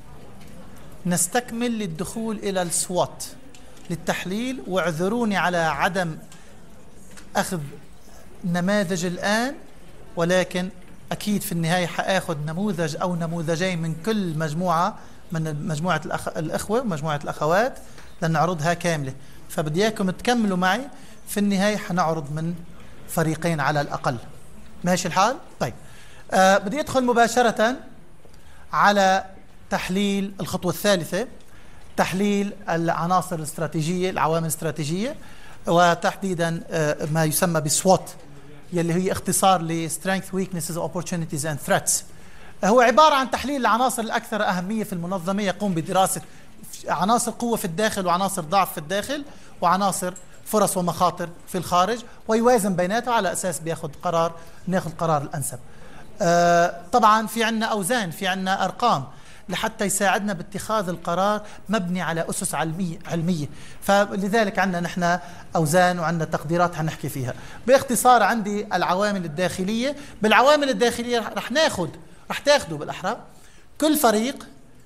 نستكمل للدخول إلى السوات للتحليل. واعذروني على عدم أخذ نماذج الآن، ولكن أكيد في النهاية حآخذ نموذج أو نموذجين من كل مجموعة، من مجموعة الأخوة ومجموعة الأخوات، لنعرضها كاملة. فبدي إياكم تكملوا معي. في النهاية حنعرض من فريقين على الأقل. ماشي الحال؟ طيب بدي أدخل مباشرة على تحليل الخطوة الثالثة، تحليل العناصر الاستراتيجية، العوامل الاستراتيجية، وتحديدا ما يسمى بسوات، يلي هي اختصار ل Strengths, Weaknesses, Opportunities and Threats. هو عبارة عن تحليل العناصر الأكثر أهمية في المنظمة. يقوم بدراسة عناصر قوة في الداخل وعناصر ضعف في الداخل وعناصر فرص ومخاطر في الخارج، ويوازن بيناتها على أساس بياخذ قرار، ناخذ قرار الأنسب. طبعا في عنا أوزان، في عنا أرقام لحتى يساعدنا باتخاذ القرار مبني على أسس علمية. فلذلك عنا نحن أوزان وعنا تقديرات حنحكي فيها. باختصار عندي العوامل الداخلية. بالعوامل الداخلية رح تاخذوا بالأحرى كل فريق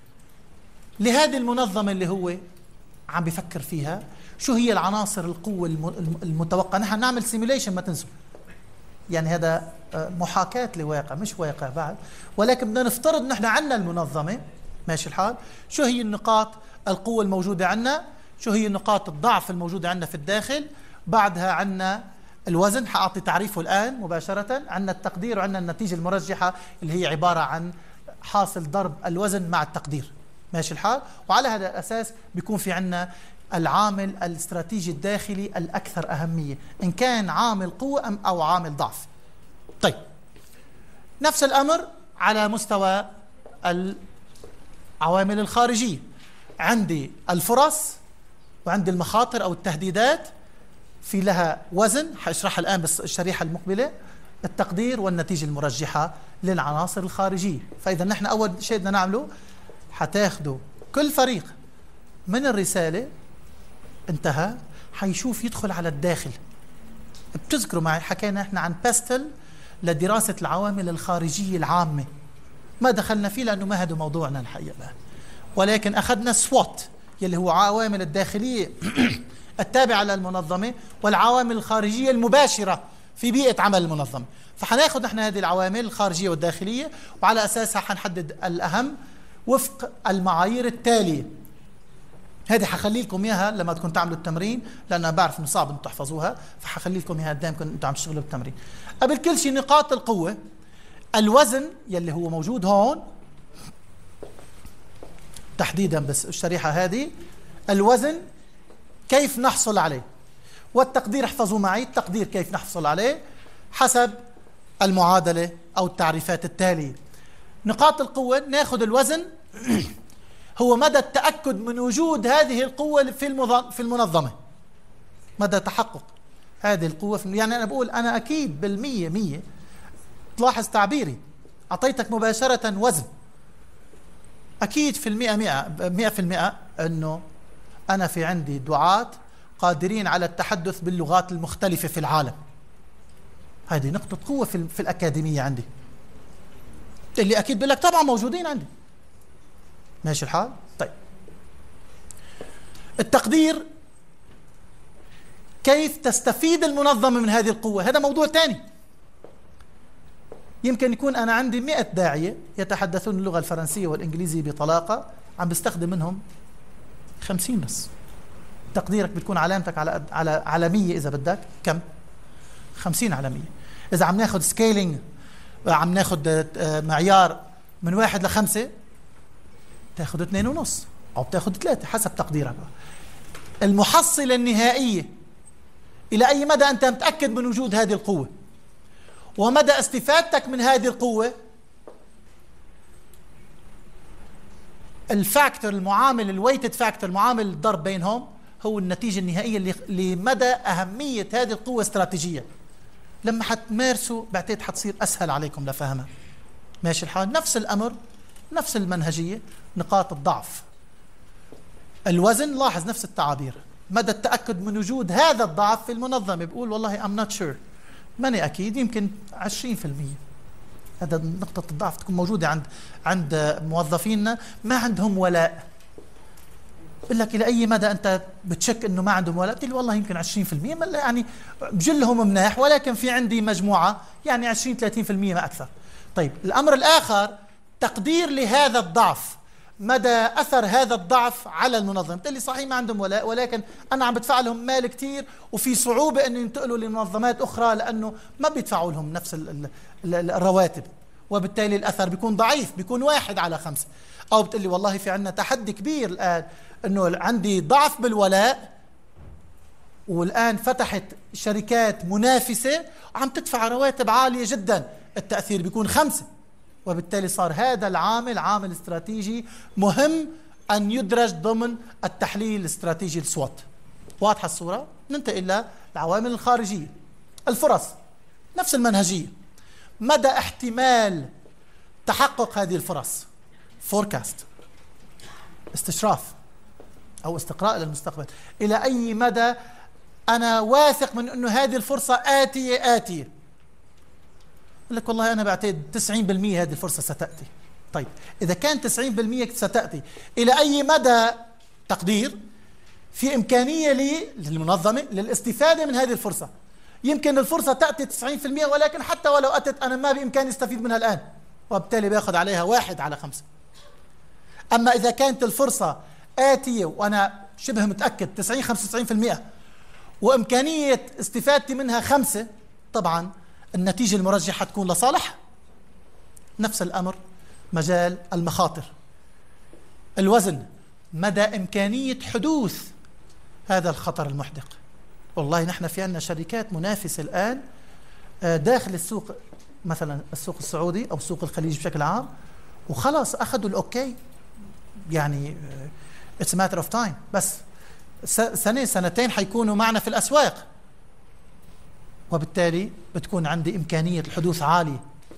لهذه المنظمة اللي هو عم بيفكر فيها شو هي العناصر القوة المتوقعة. نحن نعمل سيميليشن، ما تنسوا، يعني هذا محاكاة لواقع مش واقع بعد، ولكن بدنا نفترض نحن عنا المنظمة. ماشي الحال؟ شو هي النقاط القوة الموجودة عنا، شو هي نقاط الضعف الموجودة عنا في الداخل. بعدها عنا الوزن، حأعطي تعريفه الآن مباشرة. عنا التقدير وعنا النتيجة المرجحة اللي هي عبارة عن حاصل ضرب الوزن مع التقدير. ماشي الحال؟ وعلى هذا الأساس بيكون في عنا العامل الاستراتيجي الداخلي الأكثر أهمية، إن كان عامل قوة أو عامل ضعف. طيب نفس الأمر على مستوى العوامل الخارجية. عندي الفرص وعندي المخاطر أو التهديدات، في لها وزن حأشرحها الآن بس الشريحة المقبلة، التقدير والنتيجة المرجحة للعناصر الخارجية. فإذا نحن أول شيء بدنا نعمله، حتاخدوا كل فريق من الرسالة انتهى حيشوف يدخل على الداخل. بتذكروا معي حكينا احنا عن باستل لدراسة العوامل الخارجية العامة، ما دخلنا فيه لأنه ما هذا موضوعنا الحقيقة الآن، ولكن أخذنا سوات يلي هو عوامل الداخلية التابعة للمنظمة والعوامل الخارجية المباشرة في بيئة عمل المنظمة. فحناخد نحن هذه العوامل الخارجية والداخلية، وعلى أساسها حنحدد الأهم وفق المعايير التالية. هذه حخلي لكم إياها لما تكون تعملوا التمرين، لأن أنا بعرف إنه صعب إنه تحفظوها، فحخلي لكم إياها قدامكم أنتم عم تشتغلوا بالتمرين. قبل كل شيء نقاط القوة، الوزن يلي هو موجود هون تحديدا، بس الشريحة هذه الوزن كيف نحصل عليه، والتقدير احفظوا معي. التقدير كيف نحصل عليه حسب المعادلة أو التعريفات التالية. نقاط القوة، ناخذ الوزن هو مدى التأكد من وجود هذه القوة في المنظمة، مدى تحقق هذه القوة يعني أنا بقول أنا أكيد بالمية مية، تلاحظ تعبيري، أعطيتك مباشرة وزن، أكيد في 100% أنه أنا في عندي دعاة قادرين على التحدث باللغات المختلفة في العالم. هذه نقطة قوة في الأكاديمية عندي، اللي أكيد بقول لك طبعا موجودين عندي. ماشي الحال؟ طيب، التقدير كيف تستفيد المنظمة من هذه القوة، هذا موضوع تاني. يمكن يكون أنا عندي 100 داعية يتحدثون اللغة الفرنسية والإنجليزية بطلاقة، عم بستخدم منهم 50 بس. تقديرك بتكون علامتك على 100 إذا بدك كم؟ 50 على 100. إذا عم ناخد سكيلينج، عم ناخد معيار من 1 ل5، تاخد 2.5 أو بتاخد 3 حسب تقديرك. المحصلة النهائية إلى أي مدى أنت متأكد من وجود هذه القوة ومدى استفادتك من هذه القوة. الفاكتور المعامل الويتد فاكتور، المعامل الضرب بينهم، هو النتيجة النهائية لمدى أهمية هذه القوة استراتيجية. لما حتمارسوا بعتقد حتصير أسهل عليكم لفهمها. ماشي الحال؟ نفس الأمر، نفس المنهجية. نقاط الضعف، الوزن، لاحظ نفس التعابير، مدى التأكد من وجود هذا الضعف في المنظمة. بقول والله I'm not sure، ماني أكيد، يمكن 20%. هذا نقطة الضعف تكون موجودة عند موظفينا ما عندهم ولاء. بقول لك إلى أي مدى أنت بتشك إنه ما عندهم ولاء؟ بتقول والله يمكن 20%، يعني بجلهم مناح، ولكن في عندي مجموعة يعني 20-30% ما أكثر. طيب، الأمر الآخر تقدير لهذا الضعف، مدى أثر هذا الضعف على المنظمة. بتقول لي صحيح ما عندهم ولاء، ولكن أنا عم بدفع لهم مال كتير، وفي صعوبة أن ينتقلوا لمنظمات أخرى لأنه ما بيدفعوا لهم نفس الرواتب، وبالتالي الأثر بيكون ضعيف، بيكون 1/5. أو بتقول لي والله في عندنا تحدي كبير الآن، أنه عندي ضعف بالولاء، والآن فتحت شركات منافسة وعم تدفع رواتب عالية جدا، التأثير بيكون 5. وبالتالي صار هذا العامل عامل استراتيجي مهم أن يدرج ضمن التحليل الاستراتيجي السوات. واضحة الصورة؟ ننتقل للعوامل الخارجية. الفرص، نفس المنهجية، مدى احتمال تحقق هذه الفرص، فوركاست، استشراف أو استقراء للمستقبل. إلى أي مدى أنا واثق من أنه هذه الفرصة آتية. يقول لك والله أنا بعتقد 90% هذه الفرصة ستأتي. طيب، إذا كان 90% ستأتي، إلى أي مدى تقدير في إمكانية للمنظمة للاستفادة من هذه الفرصة؟ يمكن الفرصة تأتي 90%، ولكن حتى ولو أتت أنا ما بإمكاني استفيد منها الآن، وبالتالي بأخذ عليها 1/5. أما إذا كانت الفرصة آتية وأنا شبه متأكد 90-95% وإمكانية استفادتي منها 5، طبعا النتيجة المرجحة تكون لصالح. نفس الأمر مجال المخاطر، الوزن، مدى إمكانية حدوث هذا الخطر المحدق. والله نحن في عندنا شركات منافسة الآن داخل السوق، مثلا السوق السعودي أو السوق الخليجي بشكل عام، وخلاص أخذوا الأوكي، يعني it's a matter of time، بس سنة سنتين حيكونوا معنا في الأسواق، وبالتالي بتكون عندي إمكانية الحدوث عالية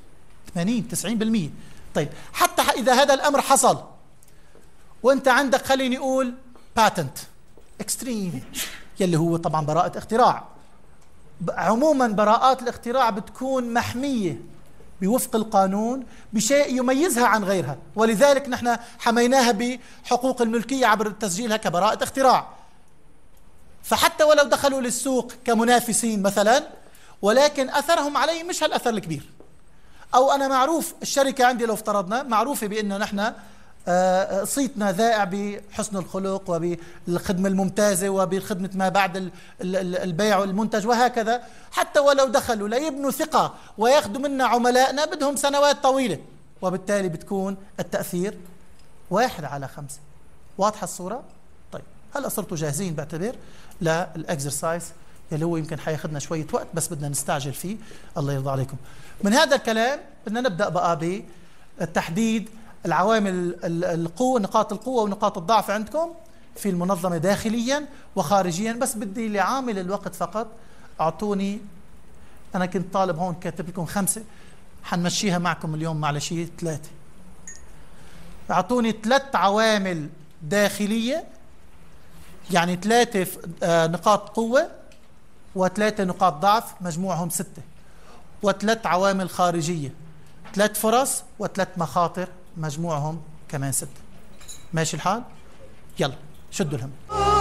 80-90%. طيب، حتى إذا هذا الأمر حصل وأنت عندك خليني أقول باتنت اكستريم، يلي هو طبعا براءة اختراع. عموما براءات الاختراع بتكون محمية بوفق القانون بشيء يميزها عن غيرها، ولذلك نحن حميناها بحقوق الملكية عبر تسجيلها كبراءة اختراع. فحتى ولو دخلوا للسوق كمنافسين مثلا، ولكن أثرهم علي مش هالأثر الكبير. أو أنا معروف الشركة عندي لو افترضنا معروفة بأنه نحن صيتنا ذائع بحسن الخلق وبالخدمة الممتازة وبخدمة ما بعد البيع والمنتج وهكذا. حتى ولو دخلوا ليبنوا ثقة وياخذوا منا عملائنا بدهم سنوات طويلة، وبالتالي بتكون التأثير 1/5. واضحة الصورة؟ طيب هلا صرتوا جاهزين بعتبر للإكسرسايز اللي هو يمكن حياخذنا شوية وقت بس بدنا نستعجل فيه، الله يرضى عليكم. من هذا الكلام بدنا نبدأ بقى بتحديد العوامل القوة، نقاط القوة ونقاط الضعف عندكم في المنظمة داخليا وخارجيا. بس بدي لعامل الوقت فقط أعطوني، أنا كنت طالب هون كاتب لكم 5، حنمشيها معكم اليوم معلش 3. أعطوني 3 عوامل داخلية، يعني 3 نقاط قوة و3 نقاط ضعف مجموعهم 6، و3 عوامل خارجية، 3 فرص و3 مخاطر مجموعهم كمان 6. ماشي الحال؟ يلا شدوا الهم.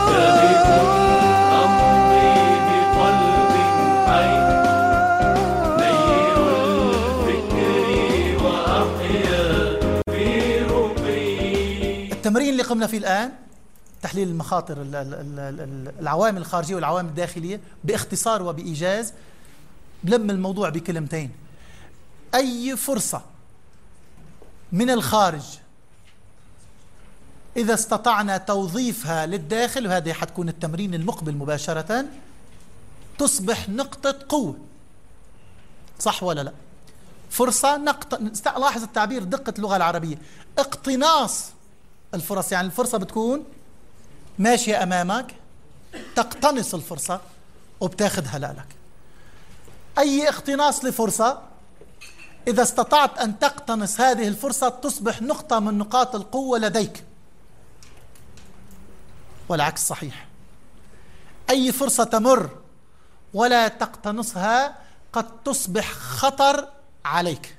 أمضي بقلب حي نير الفكر وأحيا في رقي. التمرين اللي قمنا فيه الآن تحليل المخاطر، العوامل الخارجية والعوامل الداخلية باختصار وبإيجاز. بلم الموضوع بكلمتين: أي فرصة من الخارج إذا استطعنا توظيفها للداخل، وهذه حتكون التمرين المقبل مباشرة، تصبح نقطة قوة. صح ولا لا؟ فرصة لاحظ التعبير، دقة اللغة العربية، اقتناص الفرص، يعني الفرصة بتكون ماشية أمامك، تقتنص الفرصة وبتاخذها لك. أي اقتناص لفرصة إذا استطعت أن تقتنص هذه الفرصة تصبح نقطة من نقاط القوة لديك، والعكس صحيح. أي فرصة تمر ولا تقتنصها قد تصبح خطر عليك.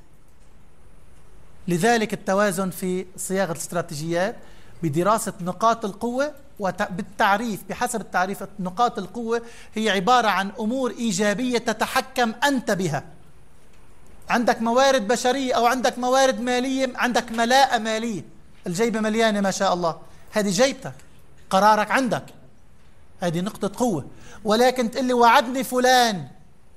لذلك التوازن في صياغة الاستراتيجيات بدراسة نقاط القوة وبالتعريف بحسب التعريف. نقاط القوة هي عبارة عن أمور إيجابية تتحكم أنت بها. عندك موارد بشرية أو عندك موارد مالية، عندك ملاءة مالية، الجيبة مليانة ما شاء الله، هذه جيبتك، قرارك عندك، هذه نقطة قوة. ولكن تقول لي وعدني فلان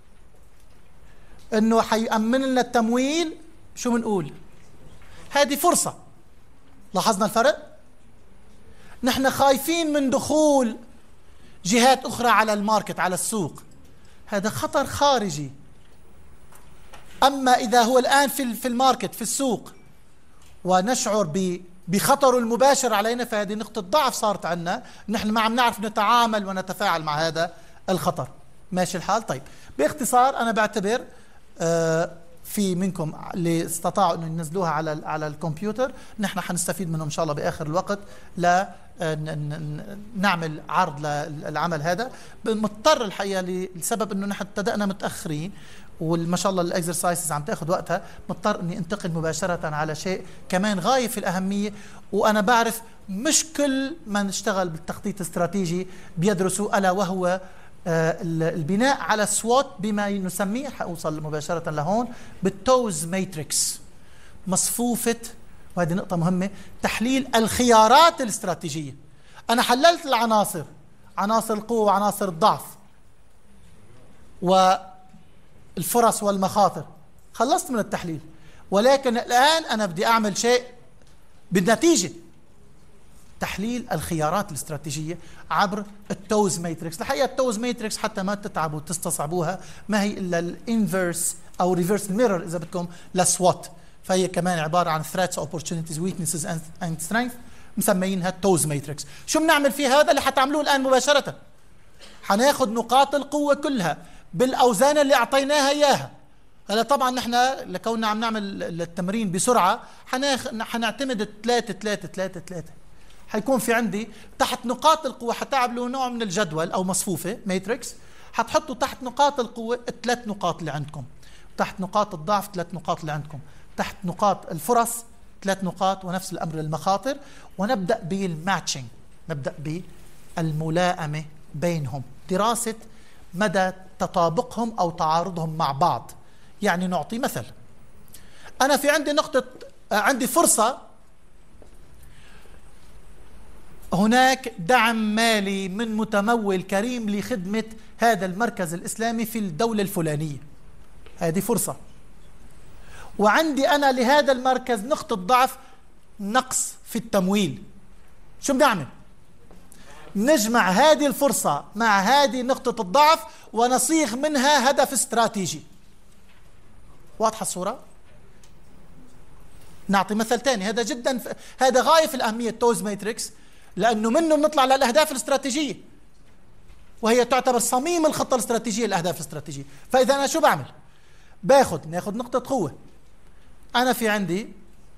أنه حيأمن لنا التمويل، شو بنقول؟ هذه فرصة. لاحظنا الفرق؟ نحن خايفين من دخول جهات أخرى على الماركت، على السوق، هذا خطر خارجي. أما إذا هو الآن في الماركت، في السوق، ونشعر بخطره المباشر علينا، فهذه نقطة ضعف صارت عنا، نحن ما عم نعرف نتعامل ونتفاعل مع هذا الخطر. ماشي الحال؟ طيب باختصار أنا بعتبر في منكم اللي استطاعوا أن ينزلوها على الكمبيوتر، نحن حنستفيد منهم إن شاء الله بآخر الوقت لا نعمل عرض للعمل هذا. مضطر الحقيقة لسبب أنه نحن ابتدأنا متأخرين وما شاء الله الاكسرسايزز عم تاخذ وقتها، مضطر اني انتقل مباشرة على شيء كمان غاية في الأهمية. وأنا بعرف مش كل من اشتغل بالتخطيط الاستراتيجي بيدرسوا، ألا وهو البناء على سوات بما نسميه، حأوصل مباشرة لهون، بالتوز ماتريكس، مصفوفة، وهذه نقطة مهمة، تحليل الخيارات الاستراتيجية. أنا حللت العناصر، عناصر القوة وعناصر الضعف والفرص والمخاطر، خلصت من التحليل، ولكن الآن أنا بدي أعمل شيء بالنتيجة، تحليل الخيارات الاستراتيجية عبر التوز ماتريكس. الحقيقة التوز ماتريكس حتى ما تتعبوا وتستصعبوها، ما هي إلا الانفيرس أو ريفيرس ميرور إذا بدكم لسوات، فهي كمان عبارة عن threats, opportunities, weaknesses and strengths، مسميينها التوز ماتريكس. شو بنعمل في هذا اللي حتعملوه الآن مباشرة؟ حناخد نقاط القوة كلها بالأوزان اللي أعطيناها إياها. هلا طبعا نحن لكوننا عم نعمل التمرين بسرعة حنعتمد 3-3-3-3. حيكون في عندي تحت نقاط القوة، حتعملوا نوع من الجدول أو مصفوفة ماتريكس، حتحطوا تحت نقاط القوة ال3 نقاط اللي عندكم. تحت نقاط الضعف 3 نقاط اللي عندكم، تحت نقاط الفرص 3 نقاط، ونفس الأمر المخاطر. ونبدأ بالماتشنج، نبدأ بالملائمة بينهم، دراسة مدى تطابقهم أو تعارضهم مع بعض. يعني نعطي مثل، أنا في عندي فرصة، هناك دعم مالي من متمول كريم لخدمة هذا المركز الإسلامي في الدولة الفلانية، هذه فرصة. وعندي أنا لهذا المركز نقطة ضعف، نقص في التمويل. شو بنعمل؟ نجمع هذه الفرصة مع هذه نقطة الضعف ونصيغ منها هدف استراتيجي. واضحة الصورة؟ نعطي مثل تاني، هذا غاية في الأهمية، التوز ماتريكس، لأنه منه بنطلع للأهداف الاستراتيجية، وهي تعتبر صميم الخطة الاستراتيجية، الأهداف الاستراتيجية. فإذا أنا شو بعمل؟ ناخذ نقطة قوة. أنا في عندي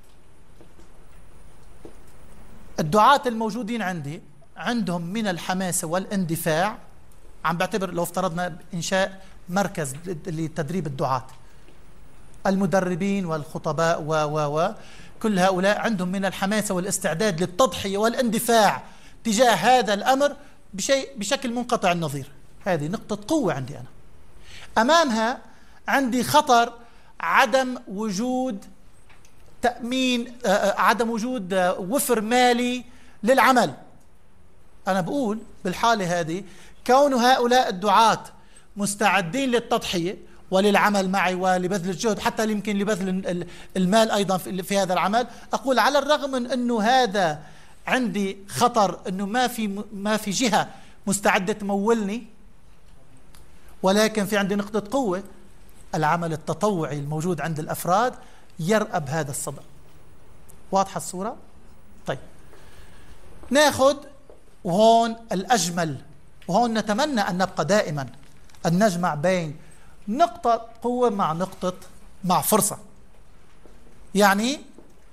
الدعاة الموجودين عندهم من الحماسة والاندفاع، عم بعتبر لو افترضنا إنشاء مركز لتدريب الدعاة، المدربين والخطباء و كل هؤلاء عندهم من الحماسة والاستعداد للتضحية والاندفاع تجاه هذا الأمر بشكل منقطع النظير. هذه نقطة قوة عندي أنا. أمامها عندي خطر عدم وجود تأمين، عدم وجود وفر مالي للعمل. أنا بقول بالحالة هذه كون هؤلاء الدعاة مستعدين للتضحية وللعمل معي ولبذل الجهد، حتى يمكن لبذل المال أيضا في هذا العمل، أقول على الرغم من أنه هذا عندي خطر أنه ما في جهة مستعدة تمولني، ولكن في عندي نقطة قوة، العمل التطوعي الموجود عند الأفراد يرأب هذا الصدى. واضحة الصورة؟ طيب ناخذ، وهون الأجمل، وهون نتمنى أن نبقى دائما أن نجمع بين نقطة قوة مع فرصة. يعني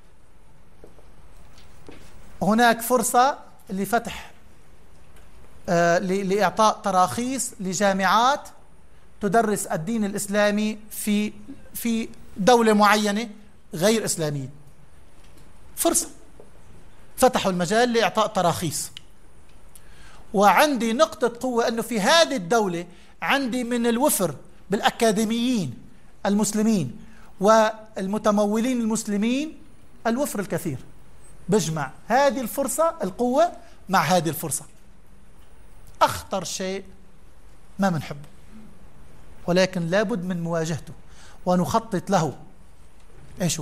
هناك فرصة لفتح لإعطاء تراخيص لجامعات تدرس الدين الإسلامي في دولة معينة غير إسلامية. فرصة، فتحوا المجال لإعطاء تراخيص. وعندي نقطة قوة أنه في هذه الدولة عندي من الوفر بالأكاديميين المسلمين والمتمولين المسلمين الوفر الكثير. بجمع هذه الفرصة القوة مع هذه الفرصة. أخطر شيء ما بنحبه، ولكن لابد من مواجهته ونخطط له. ايش هو؟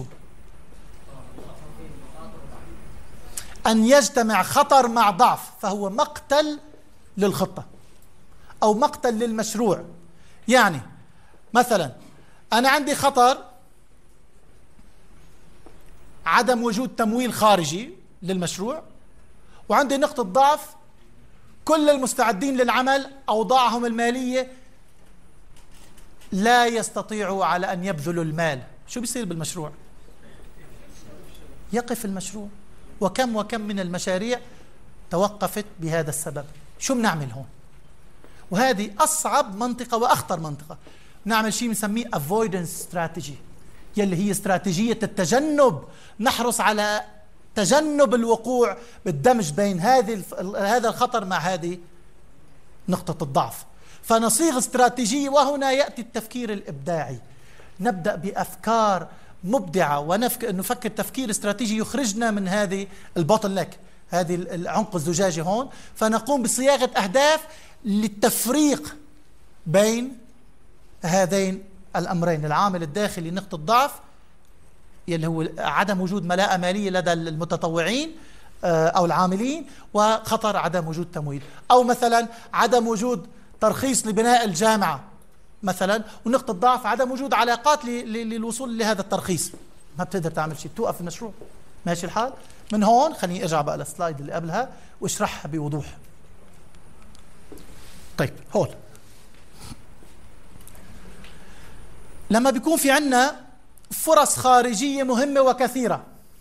أن يجتمع خطر مع ضعف، فهو مقتل للخطة أو مقتل للمشروع. يعني مثلا أنا عندي خطر عدم وجود تمويل خارجي للمشروع، وعندي نقطة ضعف كل المستعدين للعمل أوضاعهم المالية لا يستطيعوا على أن يبذلوا المال. شو بيصير بالمشروع؟ يقف المشروع. وكم من المشاريع توقفت بهذا السبب. شو بنعمل هون؟ وهذه أصعب منطقة وأخطر منطقة. نعمل شيء بنسميه avoidance strategy، يلي هي استراتيجية التجنب. نحرص على تجنب الوقوع بالدمج بين هذا الخطر مع هذه نقطة الضعف. فنصيغ استراتيجية، وهنا يأتي التفكير الإبداعي. نبدأ بأفكار مبدعة ونفكر تفكير استراتيجي يخرجنا من هذه البوتلنك، هذه العنق الزجاجي هون. فنقوم بصياغة أهداف للتفريق بين هذين الأمرين، العامل الداخلي نقطة ضعف يلي هو عدم وجود ملاءة مالية لدى المتطوعين أو العاملين، وخطر عدم وجود تمويل، أو مثلا عدم وجود ترخيص لبناء الجامعة مثلا، ونقطة ضعف عدم وجود علاقات للوصول لهذا الترخيص. ما بتقدر تعمل شيء، توقف المشروع. ماشي الحال؟ من هون خليني ارجع بقى للسلايد اللي قبلها واشرحها بوضوح. طيب هون لما بيكون في عنا فرص خارجية مهمة وكثيرة،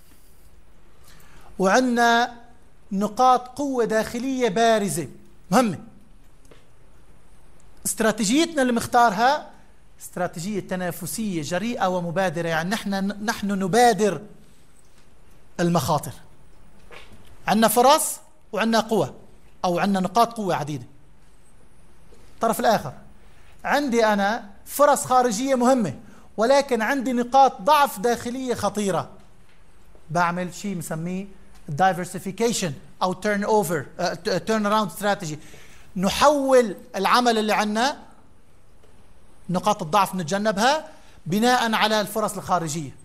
وعنا نقاط قوة داخلية بارزة مهمة، استراتيجيتنا اللي مختارها استراتيجية تنافسية جريئة ومبادرة، يعني نحن نبادر المخاطر. عندنا فرص وعندنا قوة، أو عندنا نقاط قوة عديدة. الطرف الآخر عندي أنا فرص خارجية مهمة، ولكن عندي نقاط ضعف داخلية خطيرة. بعمل شيء مسميه diversification أو turn around strategy. نحول العمل اللي عندنا، نقاط الضعف نتجنبها بناء على الفرص الخارجية.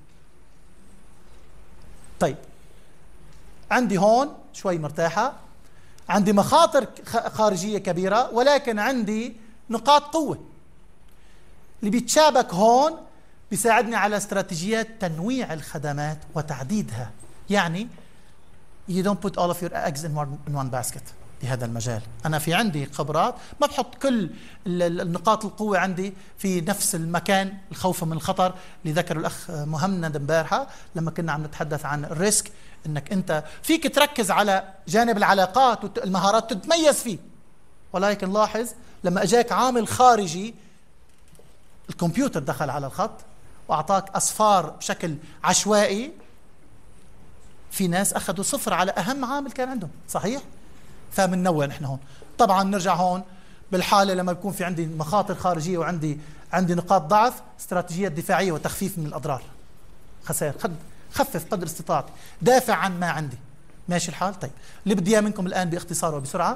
طيب، عندي هون شوي مرتاحة، عندي مخاطر خارجية كبيرة، ولكن عندي نقاط قوة. اللي بيتشابك هون بيساعدني على استراتيجيات تنويع الخدمات وتعديدها. يعني you don't put all of your eggs in one basket بهذا المجال. أنا في عندي خبرات، ما بحط كل النقاط القوة عندي في نفس المكان، الخوف من الخطر اللي ذكره الأخ مهند امبارحة لما كنا عم نتحدث عن الريسك. إنك أنت فيك تركز على جانب العلاقات والمهارات تتميز فيه، ولكن لاحظ لما أجاك عامل خارجي، الكمبيوتر دخل على الخط وأعطاك أصفار بشكل عشوائي، في ناس أخذوا صفر على أهم عامل كان عندهم. صحيح؟ فمننوع نحن هون. طبعا نرجع هون بالحالة لما يكون في عندي مخاطر خارجية وعندي نقاط ضعف، استراتيجيات دفاعية وتخفيف من الأضرار، خسائر، خفف قدر استطاعتي، دافع عن ما عندي. ماشي الحال؟ طيب، اللي بدي اياه منكم الآن باختصار وبسرعة،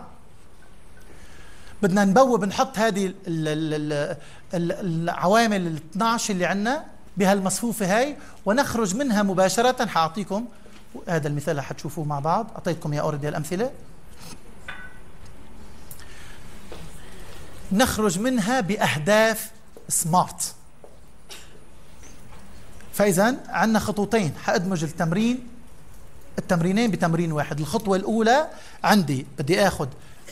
بدنا بنحط هذه العوامل ال 12 اللي عندنا بهالمصفوفة هاي ونخرج منها مباشرة. حأعطيكم هذا المثال حتشوفوه مع بعض، أعطيتكم يا أوردي الأمثلة. نخرج منها بأهداف سمارت. فإذا عندنا خطوتين، حأدمج التمرينين بتمرين واحد. الخطوة الأولى عندي بدي أخذ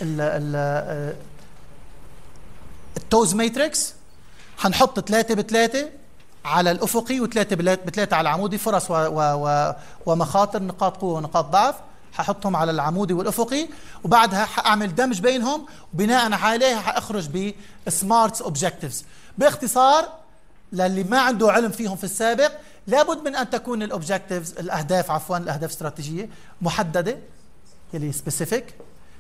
التوز ماتريكس، حنحط 3 ب3 على الأفقي و3 ب3 على العمودي، فرص ومخاطر، نقاط قوة ونقاط ضعف، ححطهم على العمودي والأفقي، وبعدها حأعمل دمج بينهم، وبناء عليه حأخرج بسمارت اوبجكتيفز. باختصار للي ما عنده علم فيهم في السابق، لابد من أن تكون الأوبجكتيفز، الأهداف استراتيجية محددة يلي سبيسيفيك،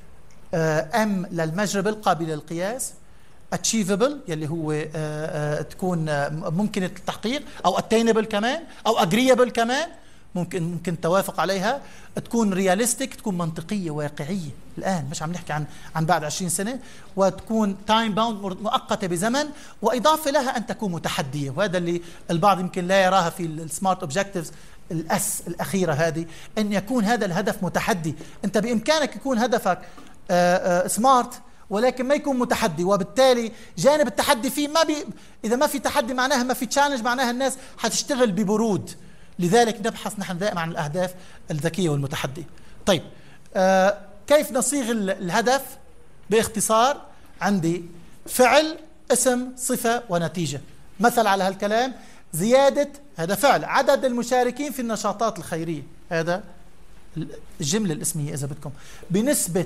M للمجربل قابل للقياس، achievable يلي هو تكون ممكن التحقيق، أو attainable كمان، أو agreeable كمان، ممكن توافق عليها، تكون realistic، تكون منطقية واقعية الآن، مش عم نحكي عن بعد 20 سنة، وتكون time bound مؤقتة بزمن، وإضافة لها أن تكون متحدية. وهذا اللي البعض يمكن لا يراها في السمارت اوبجكتيفز الأس الأخيرة هذه، أن يكون هذا الهدف متحدي. أنت بإمكانك يكون هدفك سمارت ولكن ما يكون متحدي، وبالتالي جانب التحدي فيه إذا ما في تحدي معناها ما في تشالنج، معناها الناس حتشتغل ببرود. لذلك نبحث نحن دائما عن الأهداف الذكية والمتحدية. طيب، كيف نصيغ الهدف؟ باختصار عندي فعل، اسم، صفة، ونتيجة. مثل على هالكلام، زيادة، هذا فعل، عدد المشاركين في النشاطات الخيرية، هذا الجملة الاسمية إذا بدكم، بنسبة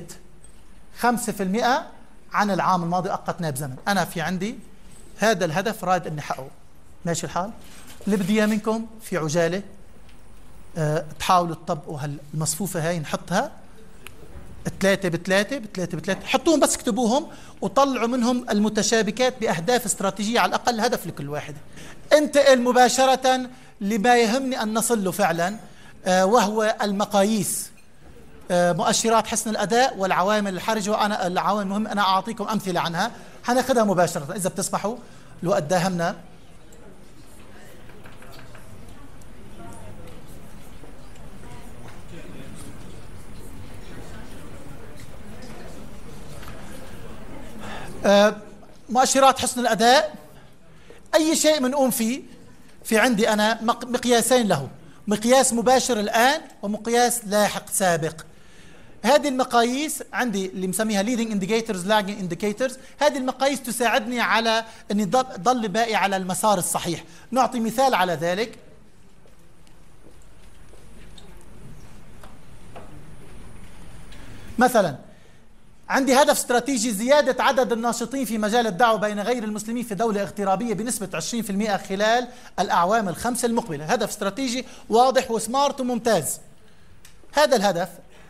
5% عن العام الماضي أقتناه بزمن. أنا في عندي هذا الهدف راد أني حقه. ماشي الحال؟ اللي بدي اياه منكم في عجالة تحاولوا تطبقوا هالمصفوفة هاي، نحطها 3 ب3 حطوهم، بس اكتبوهم وطلعوا منهم المتشابكات بأهداف استراتيجية، على الأقل هدف لكل واحدة. انتقل مباشرة لما يهمني أن نصل له فعلا، وهو المقاييس، مؤشرات حسن الأداء والعوامل الحرجة. وأنا العوامل المهمة أنا أعطيكم أمثلة عنها، حناخذها مباشرة إذا بتسمحوا. الوقت داهمنا. مؤشرات حسن الأداء، أي شيء منقوم فيه في عندي أنا مقياسين له، مقياس مباشر الآن ومقياس لاحق سابق. هذه المقاييس عندي اللي مسميها leading indicators lagging indicators. هذه المقاييس تساعدني على أني ضل باقي على المسار الصحيح. نعطي مثال على ذلك. مثلا عندي هدف استراتيجي زيادة عدد الناشطين في مجال الدعوة بين غير المسلمين في دولة اغترابية بنسبة 20% خلال الأعوام ال5 المقبلة. هدف استراتيجي واضح وسمارت وممتاز. هذا الهدف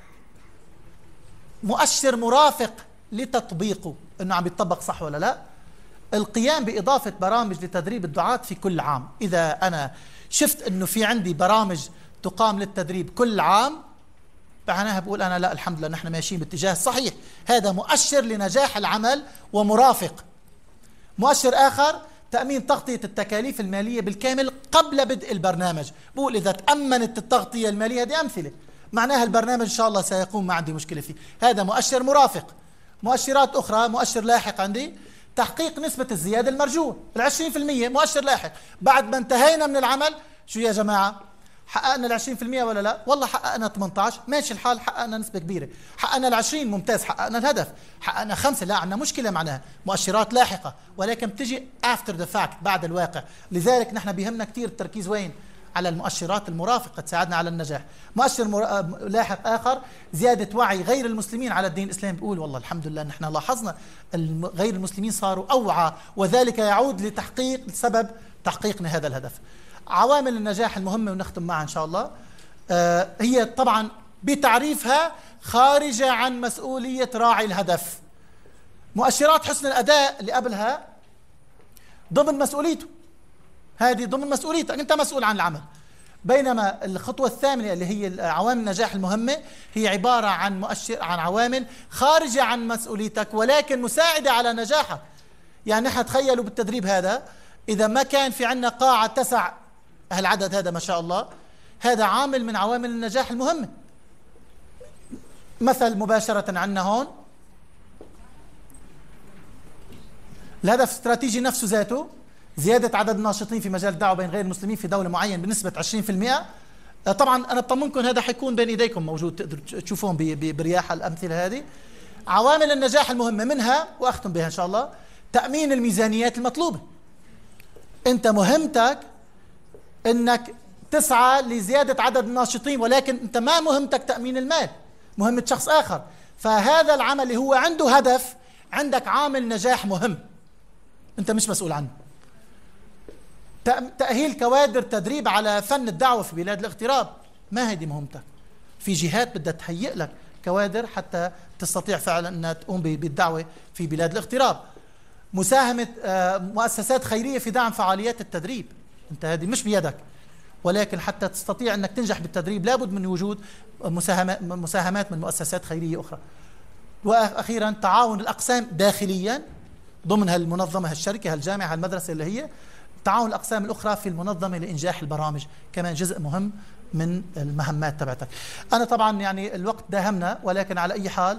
مؤشر مرافق لتطبيقه، انه عم يتطبق صح ولا لا. القيام بإضافة برامج لتدريب الدعاة في كل عام. إذا أنا شفت انه في عندي برامج تقام للتدريب كل عام، معناها بقول أنا لا الحمد لله نحن ماشيين باتجاه صحيح. هذا مؤشر لنجاح العمل ومرافق. مؤشر آخر تأمين تغطية التكاليف المالية بالكامل قبل بدء البرنامج. بقول إذا تأمنت التغطية المالية، هذه أمثلة، معناها البرنامج إن شاء الله سيقوم، ما عندي مشكلة فيه. هذا مؤشر مرافق. مؤشرات أخرى، مؤشر لاحق عندي تحقيق نسبة الزيادة المرجوة 20%. مؤشر لاحق بعد ما انتهينا من العمل. شو يا جماعة، حققنا 20% ولا لا؟ والله حققنا 18، ماشي الحال، حققنا نسبة كبيرة. حققنا 20، ممتاز، حققنا الهدف. حققنا 5، لا عندنا مشكلة، معناها مؤشرات لاحقة، ولكن بتجي after the fact، بعد الواقع. لذلك نحن بيهمنا كتير التركيز وين؟ على المؤشرات المرافقة تساعدنا على النجاح. مؤشر لاحق آخر زيادة وعي غير المسلمين على الدين الإسلامي. بيقول والله الحمد لله نحن لاحظنا غير المسلمين صاروا أوعى، وذلك يعود لتحقيق سبب تحقيقنا هذا الهدف. عوامل النجاح المهمة ونختم معها إن شاء الله، هي طبعا بتعريفها خارجة عن مسؤولية راعي الهدف. مؤشرات حسن الأداء اللي قبلها ضمن مسؤوليته، هذه ضمن مسؤوليتك، أنت مسؤول عن العمل. بينما الخطوة الثامنة اللي هي عوامل النجاح المهمة هي عبارة عن عن عوامل خارجة عن مسؤوليتك ولكن مساعدة على نجاحك. يعني نحن تخيلوا بالتدريب هذا، إذا ما كان في عندنا قاعة تسع هالعدد هذا ما شاء الله، هذا عامل من عوامل النجاح المهمة. مثل مباشرة عندنا هون الهدف الاستراتيجي نفسه ذاته، زيادة عدد الناشطين في مجال الدعوة بين غير المسلمين في دولة معين بنسبة 20%. طبعا أنا بطمنكم هذا حيكون بين إيديكم موجود، تقدروا تشوفون برياح الأمثلة هذه. عوامل النجاح المهمة منها، وأختم بها إن شاء الله، تأمين الميزانيات المطلوبة. أنت مهمتك أنك تسعى لزيادة عدد الناشطين، ولكن أنت ما مهمتك تأمين المال، مهمة شخص آخر. فهذا العمل اللي هو عنده هدف، عندك عامل نجاح مهم أنت مش مسؤول عنه. تأهيل كوادر تدريب على فن الدعوة في بلاد الاغتراب، ما هذه مهمتك. في جهات بدها تهيئ لك كوادر حتى تستطيع فعلا أنها تقوم بالدعوة في بلاد الاغتراب. مساهمة مؤسسات خيرية في دعم فعاليات التدريب، أنت هذه مش بيدك، ولكن حتى تستطيع أنك تنجح بالتدريب لابد من وجود مساهمات من مؤسسات خيرية أخرى. وأخيرا تعاون الأقسام داخليا ضمن هالمنظمة، هالشركة، هالجامعة، هالمدرسة اللي هي تعاون الأقسام الأخرى في المنظمة لإنجاح البرامج، كمان جزء مهم من المهمات تبعتك. أنا طبعا يعني الوقت داهمنا، ولكن على أي حال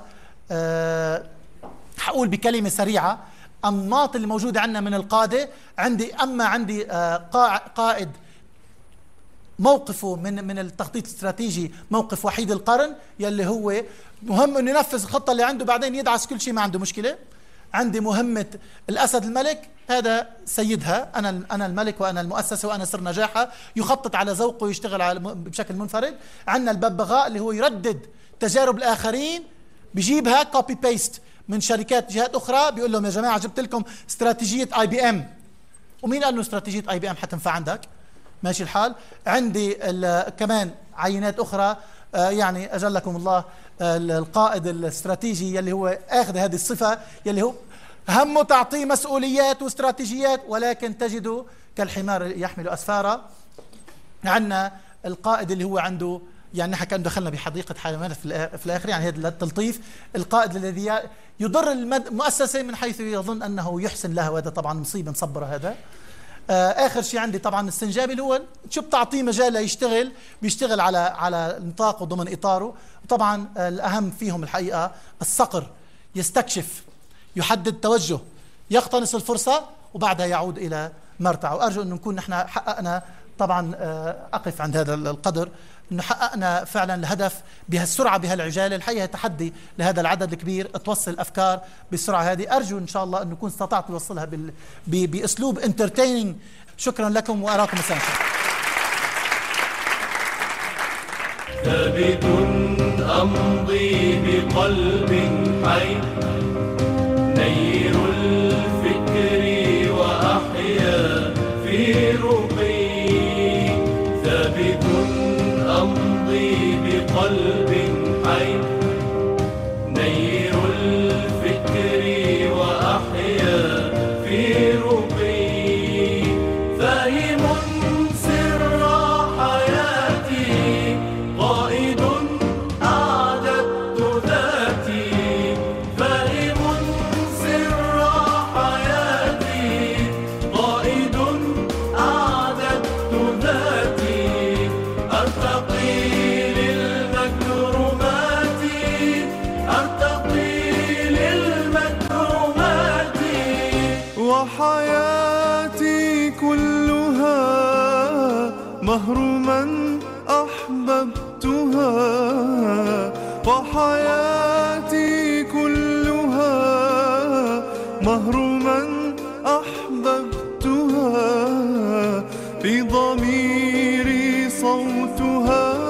حقول بكلمة سريعة أنماط اللي موجودة عندنا من القادة. عندي قائد موقفه من التخطيط الاستراتيجي موقف وحيد القرن، يلي هو مهم انه ينفذ الخطة اللي عنده، بعدين يدعس كل شيء، ما عنده مشكلة. عندي مهمة الأسد الملك، هذا سيدها، أنا الملك وأنا المؤسسة وأنا سر نجاحها، يخطط على ذوقه ويشتغل بشكل منفرد. عندنا الببغاء اللي هو يردد تجارب الآخرين، بيجيبها كوبي بيست من شركات جهات أخرى، بيقول لهم يا جماعة جبت لكم استراتيجية IBM، ومين قال له استراتيجية IBM حتنفع عندك؟ ماشي الحال. عندي كمان عينات أخرى، يعني أجلكم الله القائد الاستراتيجي يلي هو أخذ هذه الصفة، يلي هو همه تعطيه مسؤوليات واستراتيجيات ولكن تجده كالحمار يحمل أسفارا. عندنا القائد اللي هو عنده، يعني نحن كان دخلنا بحديقة حيوانات في الآخر، يعني هذا التلطيف. القائد الذي يضر المؤسسة من حيث يظن أنه يحسن لها، وهذا طبعا مصيبة مصبرة هذا. آخر شيء عندي طبعا الاستنجابي، اللي هو شو بتعطيه مجال ليشتغل، بيشتغل على نطاقه ضمن إطاره. وطبعا الأهم فيهم الحقيقة الصقر، يستكشف، يحدد توجه، يقتنص الفرصة وبعدها يعود إلى مرتعه. وأرجو أن نكون نحن حققنا، طبعا أقف عند هذا القدر، أنه حققنا فعلا الهدف بهالسرعة بهالعجالة. الحقيقة تحدي لهذا العدد الكبير توصل الأفكار بالسرعة هذه. أرجو إن شاء الله أن نكون استطعت توصلها بأسلوب entertaining. شكرا لكم وأراكم السنة. ثابت أمضي بقلب حي نير الفكر وأحيا في رقي ثابت أمضي بقلب حي نير الفكر وأحيا في رقي فاهم سر حياتي قائد أعددت ذاتي فاهم سر حياتي قائد أعددت ذاتي أرتقي للمكرمات أرتقي للمكرمات وحياتي كلها مهر من أحببتها وحياتي كلها مهر من أحببتها في ضميري صوتها